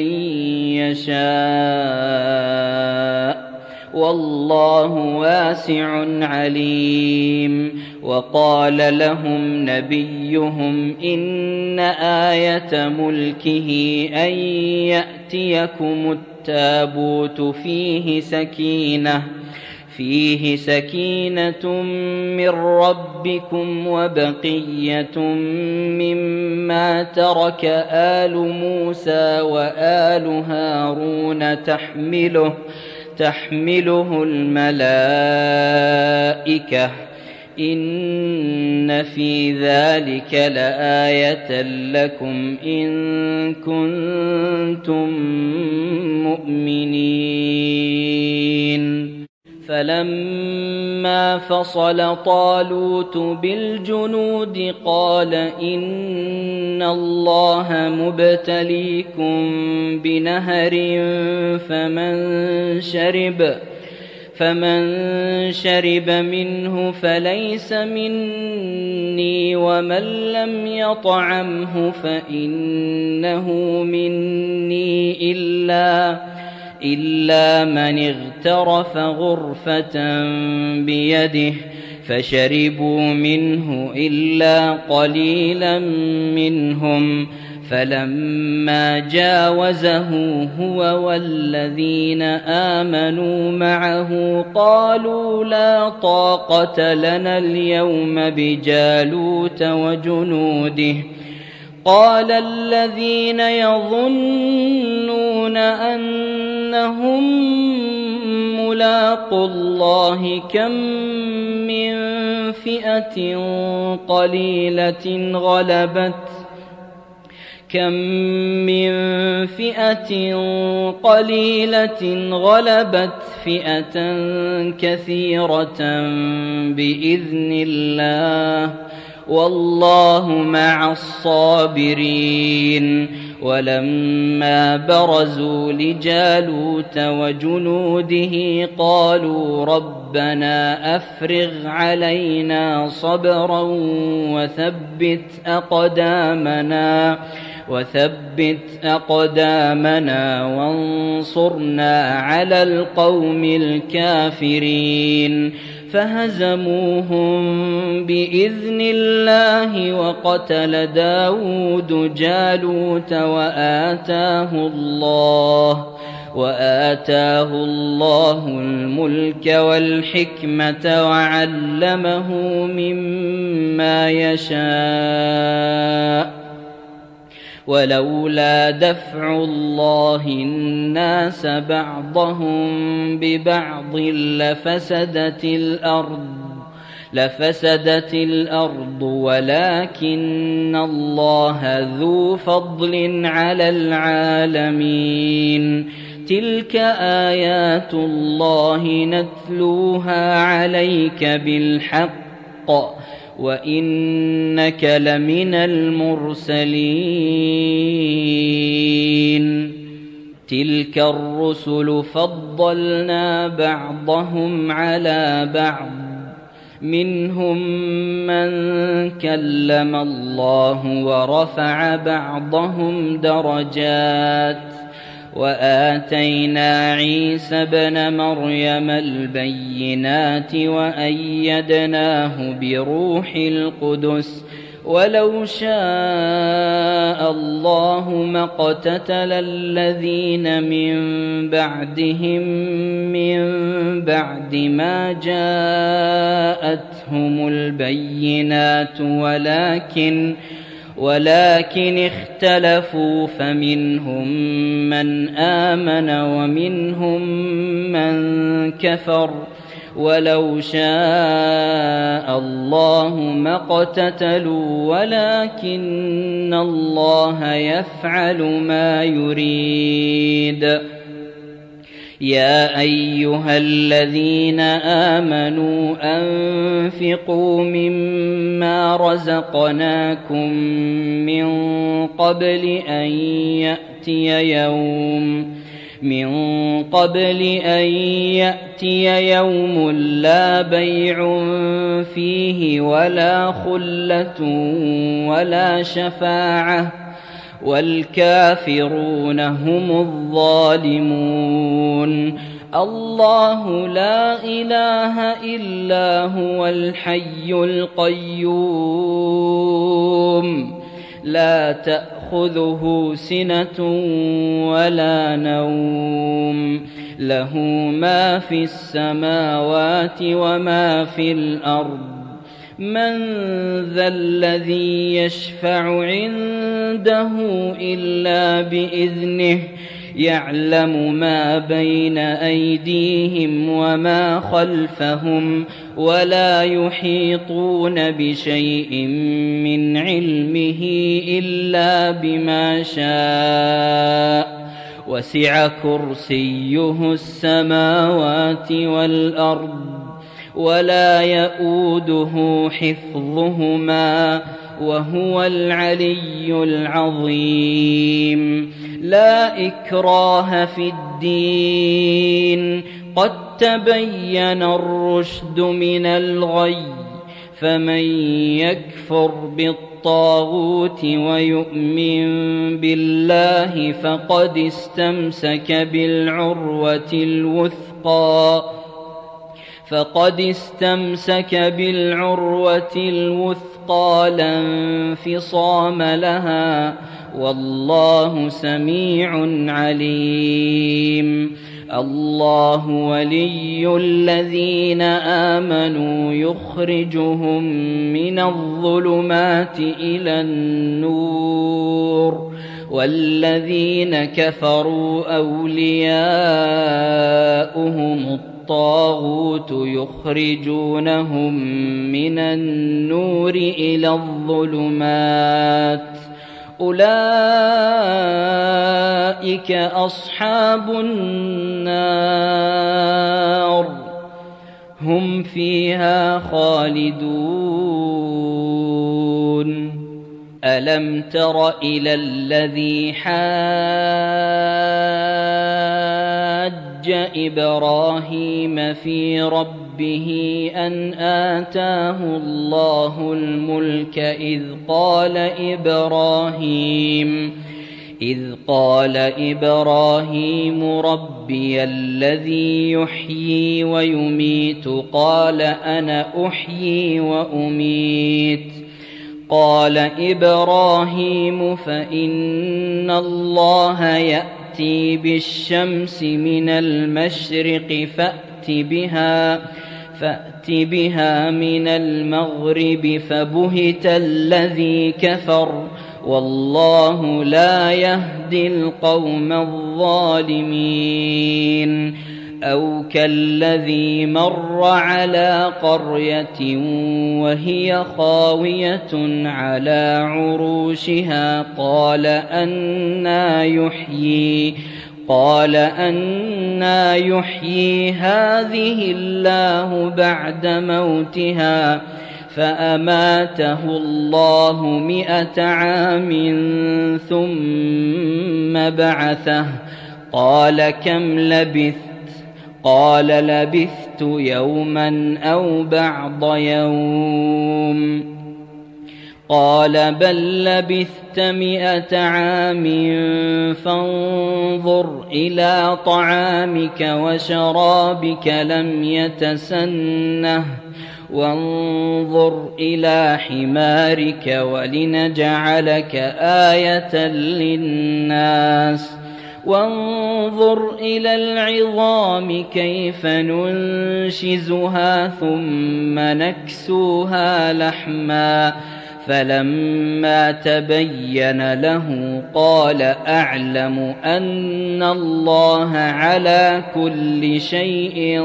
يشاء، والله واسع عليم. وقال لهم نبيهم إن آية ملكه أن يأتيكم التابوت فيه سكينة فيه سكينة من ربكم وبقية مما ترك آل موسى وآل هارون تحمله تحمله الملائكة، إن في ذلك لآية لكم إن كنتم مؤمنين. فلما فصل طالوت بالجنود قال إن الله مبتليكم بنهر فمن شرب فمن شرب منه فليس مني، ومن لم يطعمه فإنه مني إلا إلا من اغترف غرفة بيده، فشربوا منه إلا قليلا منهم. فلما جاوزه هو والذين آمنوا معه قالوا لا طاقة لنا اليوم بجالوت وجنوده. قال الذين يظنون أنهم ملاقو الله كم من فئة قليلة غلبت كم من فئة قليلة غلبت فئة كثيرة بإذن الله، والله مع الصابرين. ولما برزوا لجالوت وجنوده قالوا ربنا أفرغ علينا صبرا وثبت أقدامنا وثبت أقدامنا وانصرنا على القوم الكافرين. فهزموهم بإذن الله، وقتل داود جالوت وآتاه الله وآتاه الله الملك والحكمة وعلمه مما يشاء. ولولا دفع الله الناس بعضهم ببعض لفسدت الأرض لفسدت الأرض ولكن الله ذو فضل على العالمين. تلك آيات الله نتلوها عليك بالحق وإنك لمن المرسلين. تلك الرسل فضلنا بعضهم على بعض، منهم من كلم الله ورفع بعضهم درجات، وآتينا عيسى ابن مريم البينات وأيدناه بروح القدس. ولو شاء الله ما اقتتل الذين من بعدهم من بعد ما جاءتهم البينات ولكن ولكن اختلفوا فمنهم من آمن ومنهم من كفر. ولو شاء الله ما اقتتلوا ولكن الله يفعل ما يريد. يا أيها الذين آمنوا أنفقوا مما رزقناكم من قبل أن يأتي يوم من قبل أن يأتي يوم لا بيع فيه ولا خلة ولا شفاعة والكافرون هم الظالمون. الله لا إله إلا هو الحي القيوم لا تأخذه سنة ولا نوم له ما في السماوات وما في الأرض من ذا الذي يشفع عنده إلا بإذنه يعلم ما بين أيديهم وما خلفهم ولا يحيطون بشيء من علمه إلا بما شاء وسع كرسيه السماوات والأرض ولا يؤوده حفظهما وهو العلي العظيم. لا إكراه في الدين قد تبين الرشد من الغي فمن يكفر بالطاغوت ويؤمن بالله فقد استمسك بالعروة الوثقى فقد استمسك بالعروة الوثقى لا انفصام لها والله سميع عليم. الله ولي الذين آمنوا يخرجهم من الظلمات إلى النور والذين كفروا أولياؤهم الطاغوت يخرجونهم من النور إلى الظلمات أولئك أصحاب النار هم فيها خالدون. ألم تر إلى الذي حاج إبراهيم في ربه أن آتاه الله الملك إذ قال إبراهيم إذ قال إبراهيم ربي الذي يحيي ويميت قال أنا أحيي وأميت قال إبراهيم فإن الله يأتي بالشمس من المشرق فأت بها فأت بها من المغرب فبهت الذي كفر والله لا يهدي القوم الظالمين. أو كالذي مر على قرية وهي خاوية على عروشها قال أنى يحيي قال أنى يحيي هذه الله بعد موتها فأماته الله مئة عام ثم بعثه قال كم لبثت قال لبثت يوما أو بعض يوم قال بل لبثت مئة عام فانظر إلى طعامك وشرابك لم يتسنه وانظر إلى حمارك ولنجعلك آية للناس وانظر إلى العظام كيف ننشزها ثم نكسوها لحما فلما تبين له قال أعلم أن الله على كل شيء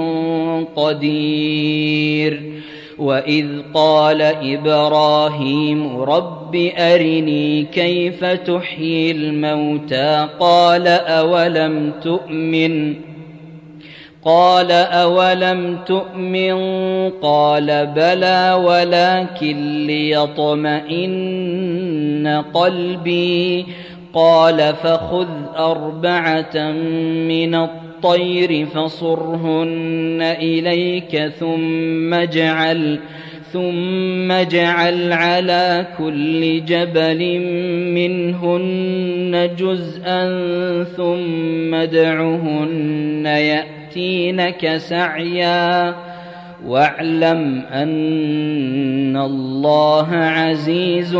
قدير. وإذ قال إبراهيم رب أرني كيف تحيي الموتى قال أولم تؤمن قال أولم تؤمن قال بلى ولكن ليطمئن قلبي قال فخذ أربعة من الطير فصرهن إليك ثم اجعل ثم اجعل على كل جبل منهن جزءا ثم ادعهن يأتينك سعيا واعلم أن الله عزيز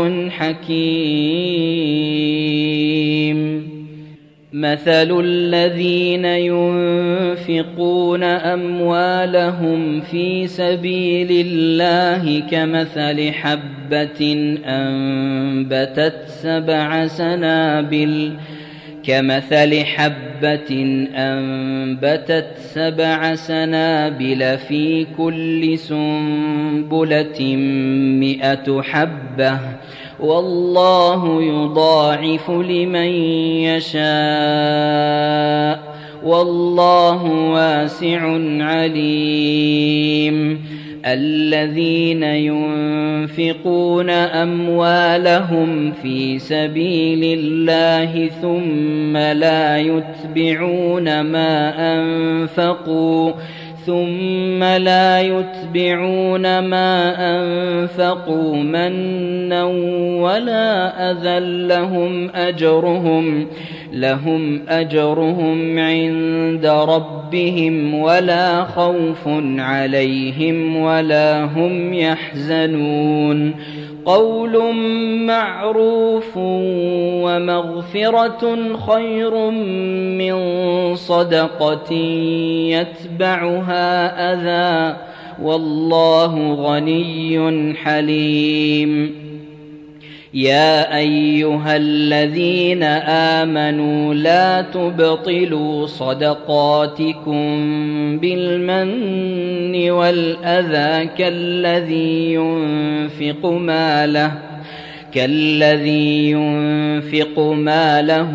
حكيم مثل الذين ينفقون أموالهم في سبيل الله كمثل حبة أنبتت سبع سنابل كمثل حبة أنبتت سبع سنابل في كل سنبلة مئة حبة والله يضاعف لمن يشاء والله واسع عليم الذين ينفقون أموالهم في سبيل الله ثم لا يتبعون ما أنفقوا ثم لا يتبعون ما أنفقوا منا ولا أذى لهم أجرهم لهم أجرهم عند ربهم ولا خوف عليهم ولا هم يحزنون قول معروف ومغفرة خير من صدقة يتبعها أذى والله غني حليم يا أيها الذين آمنوا لا تبطلوا صدقاتكم بالمن والأذى كالذي ينفق ماله كالذي ينفق ماله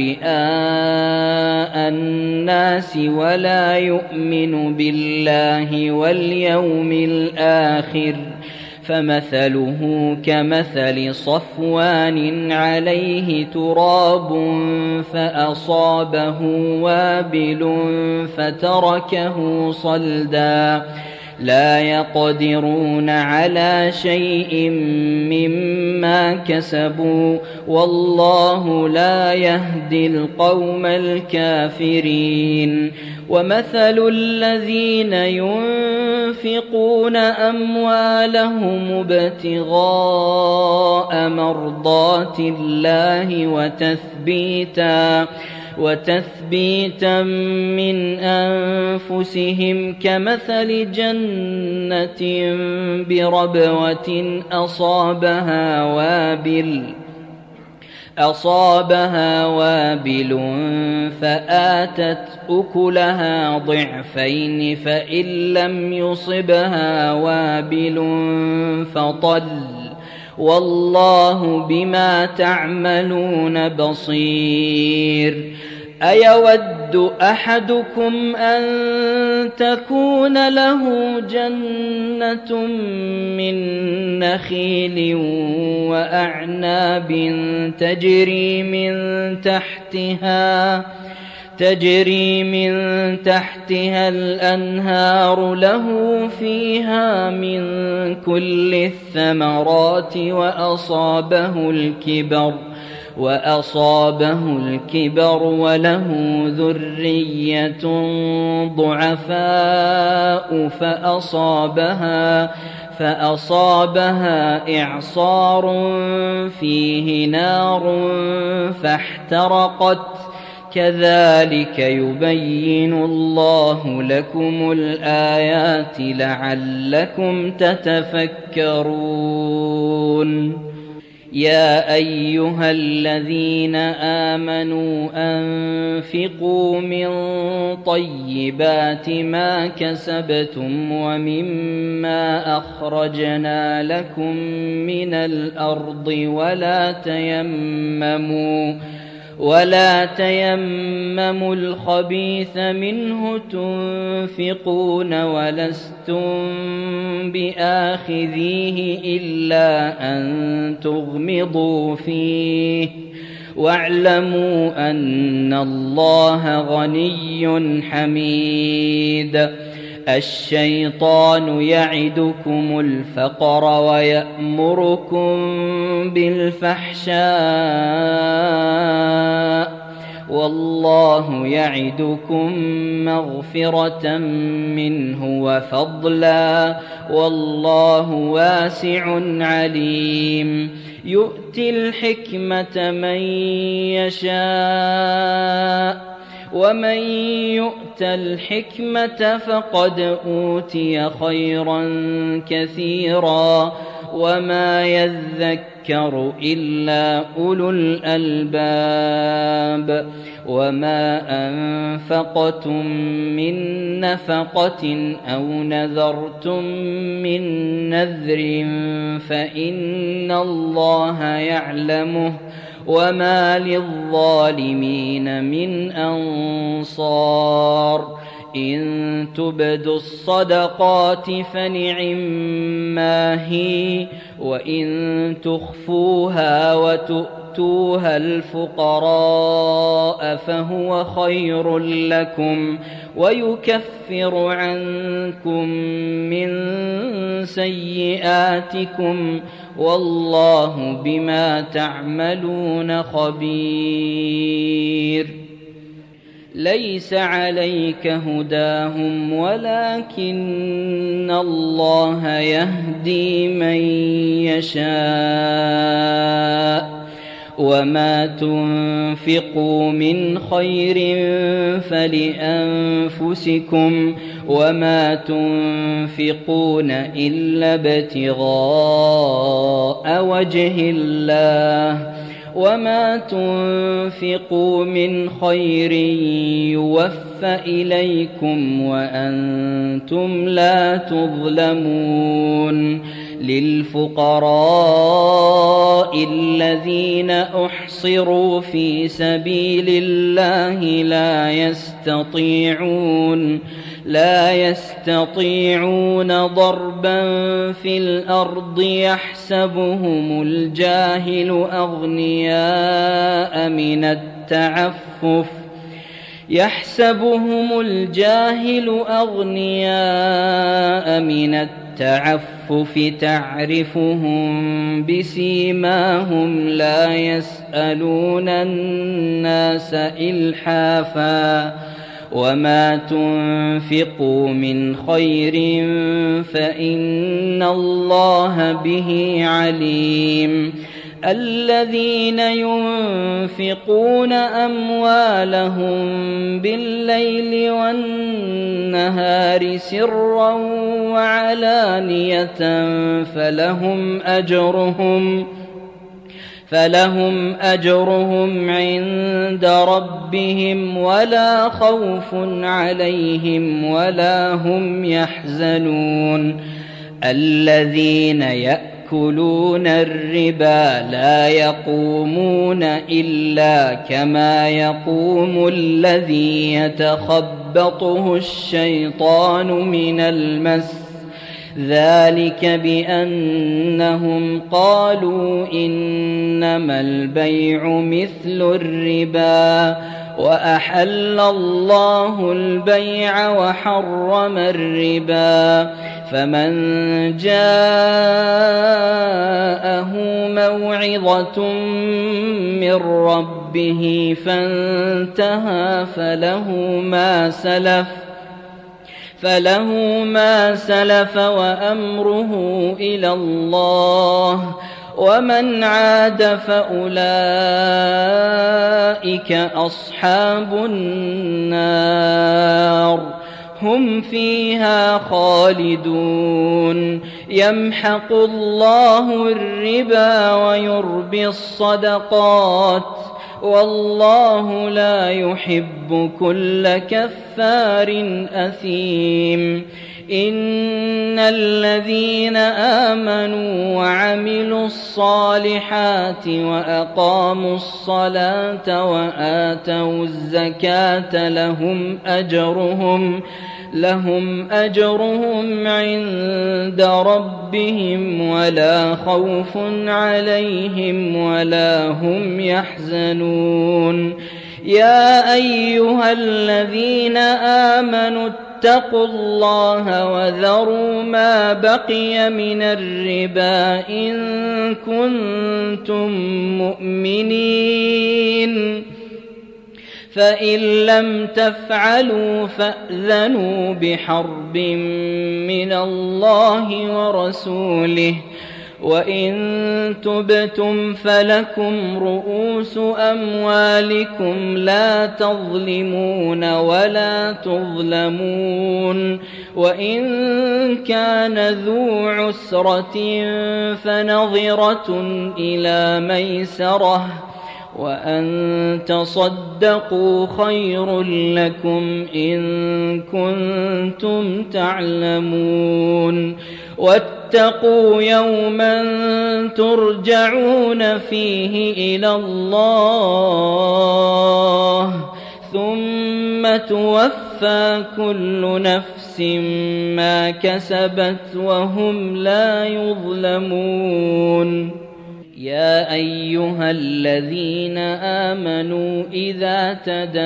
رئاء الناس ولا يؤمن بالله واليوم الآخر فمثله كمثل صفوان عليه تراب فأصابه وابل فتركه صلدا لا يقدرون على شيء مما كسبوا والله لا يهدي القوم الكافرين ومثل الذين ينفقون أموالهم ابتغاء مرضات الله وتثبيتا وتثبيتا من أنفسهم كمثل جنة بربوة أصابها وابل أصابها وابل فآتت أكلها ضعفين فإن لم يصبها وابل فطل والله بما تعملون بصير أيود أحدكم أن تكون له جنة من نخيل وأعناب تجري من تحتها تجري من تحتها الأنهار له فيها من كل الثمرات وأصابه الكبر وأصابه الكبر وله ذرية ضعفاء فأصابها فأصابها إعصار فيه نار فاحترقت كذلك يبين الله لكم الآيات لعلكم تتفكرون يا أيها الذين آمنوا أنفقوا من طيبات ما كسبتم ومما أخرجنا لكم من الأرض ولا تيمموا ولا تيمموا الخبيث منه تنفقون ولستم بآخذيه إلا أن تغمضوا فيه واعلموا أن الله غني حميد. الشيطان يعدكم الفقر ويأمركم بالفحشاء والله يعدكم مغفرة منه وفضلا والله واسع عليم. يؤتي الحكمة من يشاء ومن يؤت الحكمة فقد أوتي خيرا كثيرا وما يذكر إلا أولو الألباب. وما أنفقتم من نفقة أو نذرتم من نذر فإن الله يعلمه وما للظالمين من أنصار. إن تبدوا الصدقات فنعما هي وإن تخفوها وتؤتوها الفقراء فهو خير لكم ويكفر عنكم من سيئاتكم والله بما تعملون خبير. ليس عليك هداهم ولكن الله يهدي من يشاء وما تنفقوا من خير فلأنفسكم وما تنفقون إلا ابتغاء وجه الله وما تنفقوا من خير يوفى إليكم وأنتم لا تظلمون. للفقراء الذين أحصروا في سبيل الله لا يستطيعون لا يستطيعون ضربا في الأرض يحسبهم الجاهل أغنياء من التعفف يحسبهم الجاهل أغنياء من التعفف تعرفهم بسيماهم لا يسألون الناس إلحافا وما تنفقوا من خير فإن الله به عليم. الذين ينفقون أموالهم بالليل والنهار سرا وعلانية فلهم أجرهم فلهم أجرهم عند ربهم ولا خوف عليهم ولا هم يحزنون. الذين يأكلون الربا لا يقومون إلا كما يقوم الذي يتخبطه الشيطان من المس ذلك بأنهم قالوا إنما البيع مثل الربا وأحل الله البيع وحرم الربا. فمن جاءه موعظة من ربه فانتهى فله ما سلف فله ما سلف وأمره إلى الله ومن عاد فأولئك أصحاب النار هم فيها خالدون. يمحق الله الربا ويربي الصدقات والله لا يحب كل كفار أثيم. إن الذين آمنوا وعملوا الصالحات وأقاموا الصلاة وآتوا الزكاة لهم أجرهم لهم أجرهم عند ربهم ولا خوف عليهم ولا هم يحزنون. يا أيها الذين آمنوا اتقوا الله وذروا ما بقي من الربا إن كنتم مؤمنين، فإن لم تفعلوا فأذنوا بحرب من الله ورسوله، وإن تبتم فلكم رؤوس أموالكم لا تظلمون ولا تظلمون. وإن كان ذو عسرة فنظرة إلى ميسرة، وأن تصدقوا خير لكم إن كنتم تعلمون. واتقوا يوما ترجعون فيه إلى الله ثم توفى كل نفس ما كسبت وهم لا يظلمون. يا أيها الذين آمنوا إذا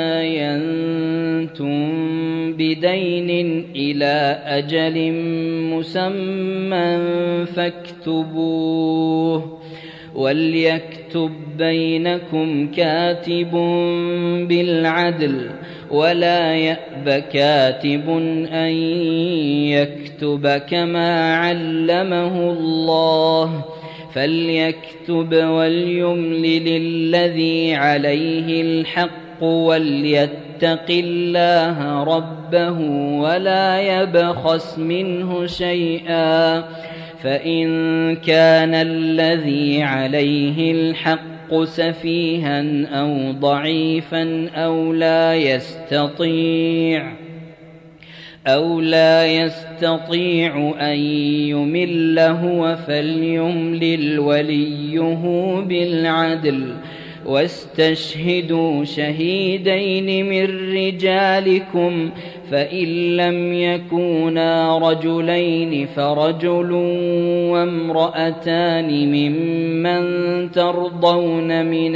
تداينتم بدين إلى أجل مسمى فاكتبوه، وليكتب بينكم كاتب بالعدل ولا يأب كاتب أن يكتب كما علمه الله، فليكتب وليملل الذي عليه الحق وليتق الله ربه ولا يبخس منه شيئا، فإن كان الذي عليه الحق سفيها أو ضعيفا أو لا يستطيع أو لا يستطيع أن يمل هو فليملل وليه بالعدل، واستشهدوا شهيدين من رجالكم، فإن لم يكونا رجلين فرجل وامرأتان ممن ترضون من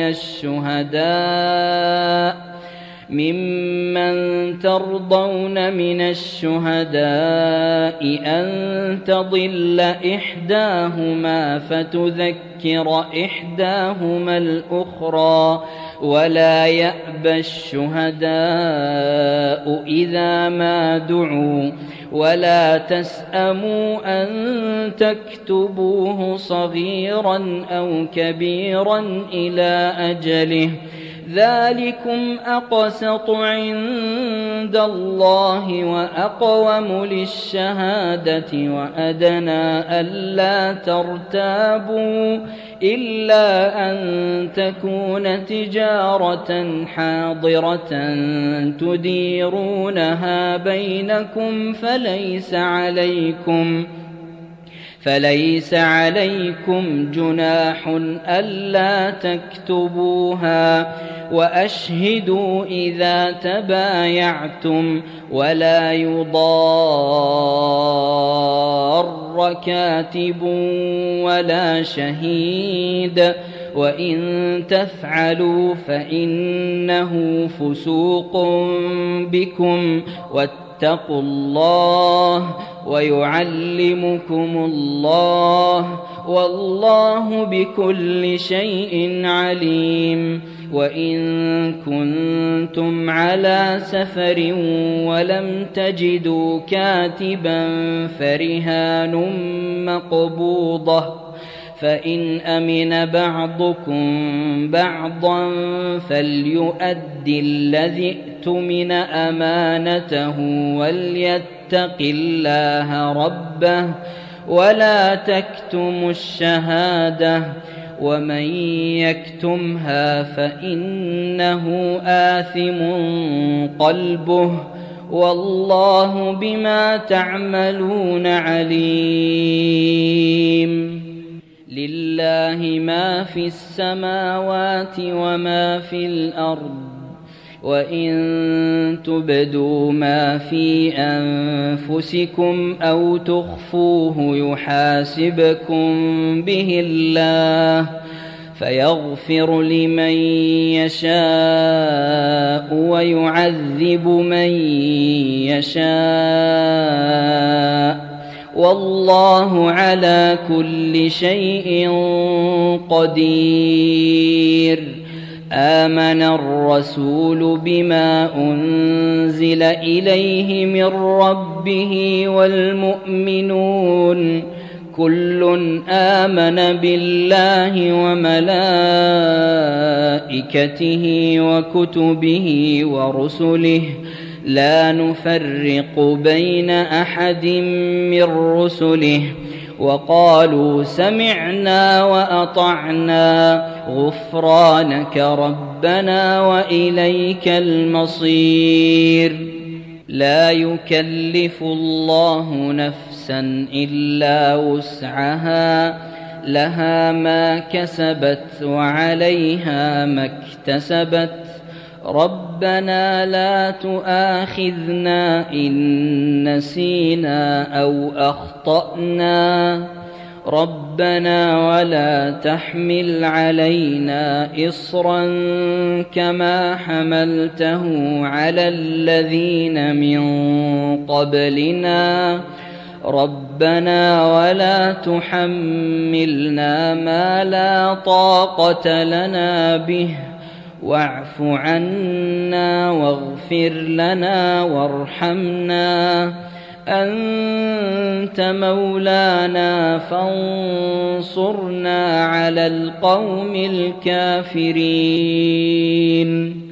الشهداء ممن ترضون من الشهداء أن تضل إحداهما فتذكر إحداهما الأخرى، ولا يأبى الشهداء إذا ما دعوا، ولا تسأموا أن تكتبوه صغيرا أو كبيرا إلى أجله، ذلكم أقسط عند الله وأقوم للشهادة وأدنى ألا ترتابوا، إلا أن تكون تجارة حاضرة تديرونها بينكم فليس عليكم فليس عليكم جناح ألا تكتبوها، وأشهدوا إذا تبايعتم، ولا يضار كاتب ولا شهيد، وإن تفعلوا فإنه فسوق بكم، واتقوا الله ويعلمكم الله، والله بكل شيء عليم. وإن كنتم على سفر ولم تجدوا كاتبا فرهان مقبوضة، فإن أمن بعضكم بعضا فليؤدي الذي ائتمن أمانته وليتق الله ربه ولا تكتموا الشهادة، ومن يكتمها فإنه آثم قلبه والله بما تعملون عليم. لله ما في السماوات وما في الأرض، وإن تبدوا ما في أنفسكم أو تخفوه يحاسبكم به الله فيغفر لمن يشاء ويعذب من يشاء، والله على كل شيء قدير. آمن الرسول بما أنزل إليه من ربه والمؤمنون كل آمن بالله وملائكته وكتبه ورسله لا نفرق بين أحد من رسله وقالوا سمعنا وأطعنا غفرانك ربنا وإليك المصير. لا يكلف الله نفسا إلا وسعها، لها ما كسبت وعليها ما اكتسبت. ربنا لا تؤاخذنا إن نسينا أو أخطأنا، ربنا ولا تحمل علينا إصرا كما حملته على الذين من قبلنا، ربنا ولا تحملنا ما لا طاقة لنا به، واعف عنا واغفر لنا وارحمنا، أنت مولانا فانصرنا على القوم الكافرين.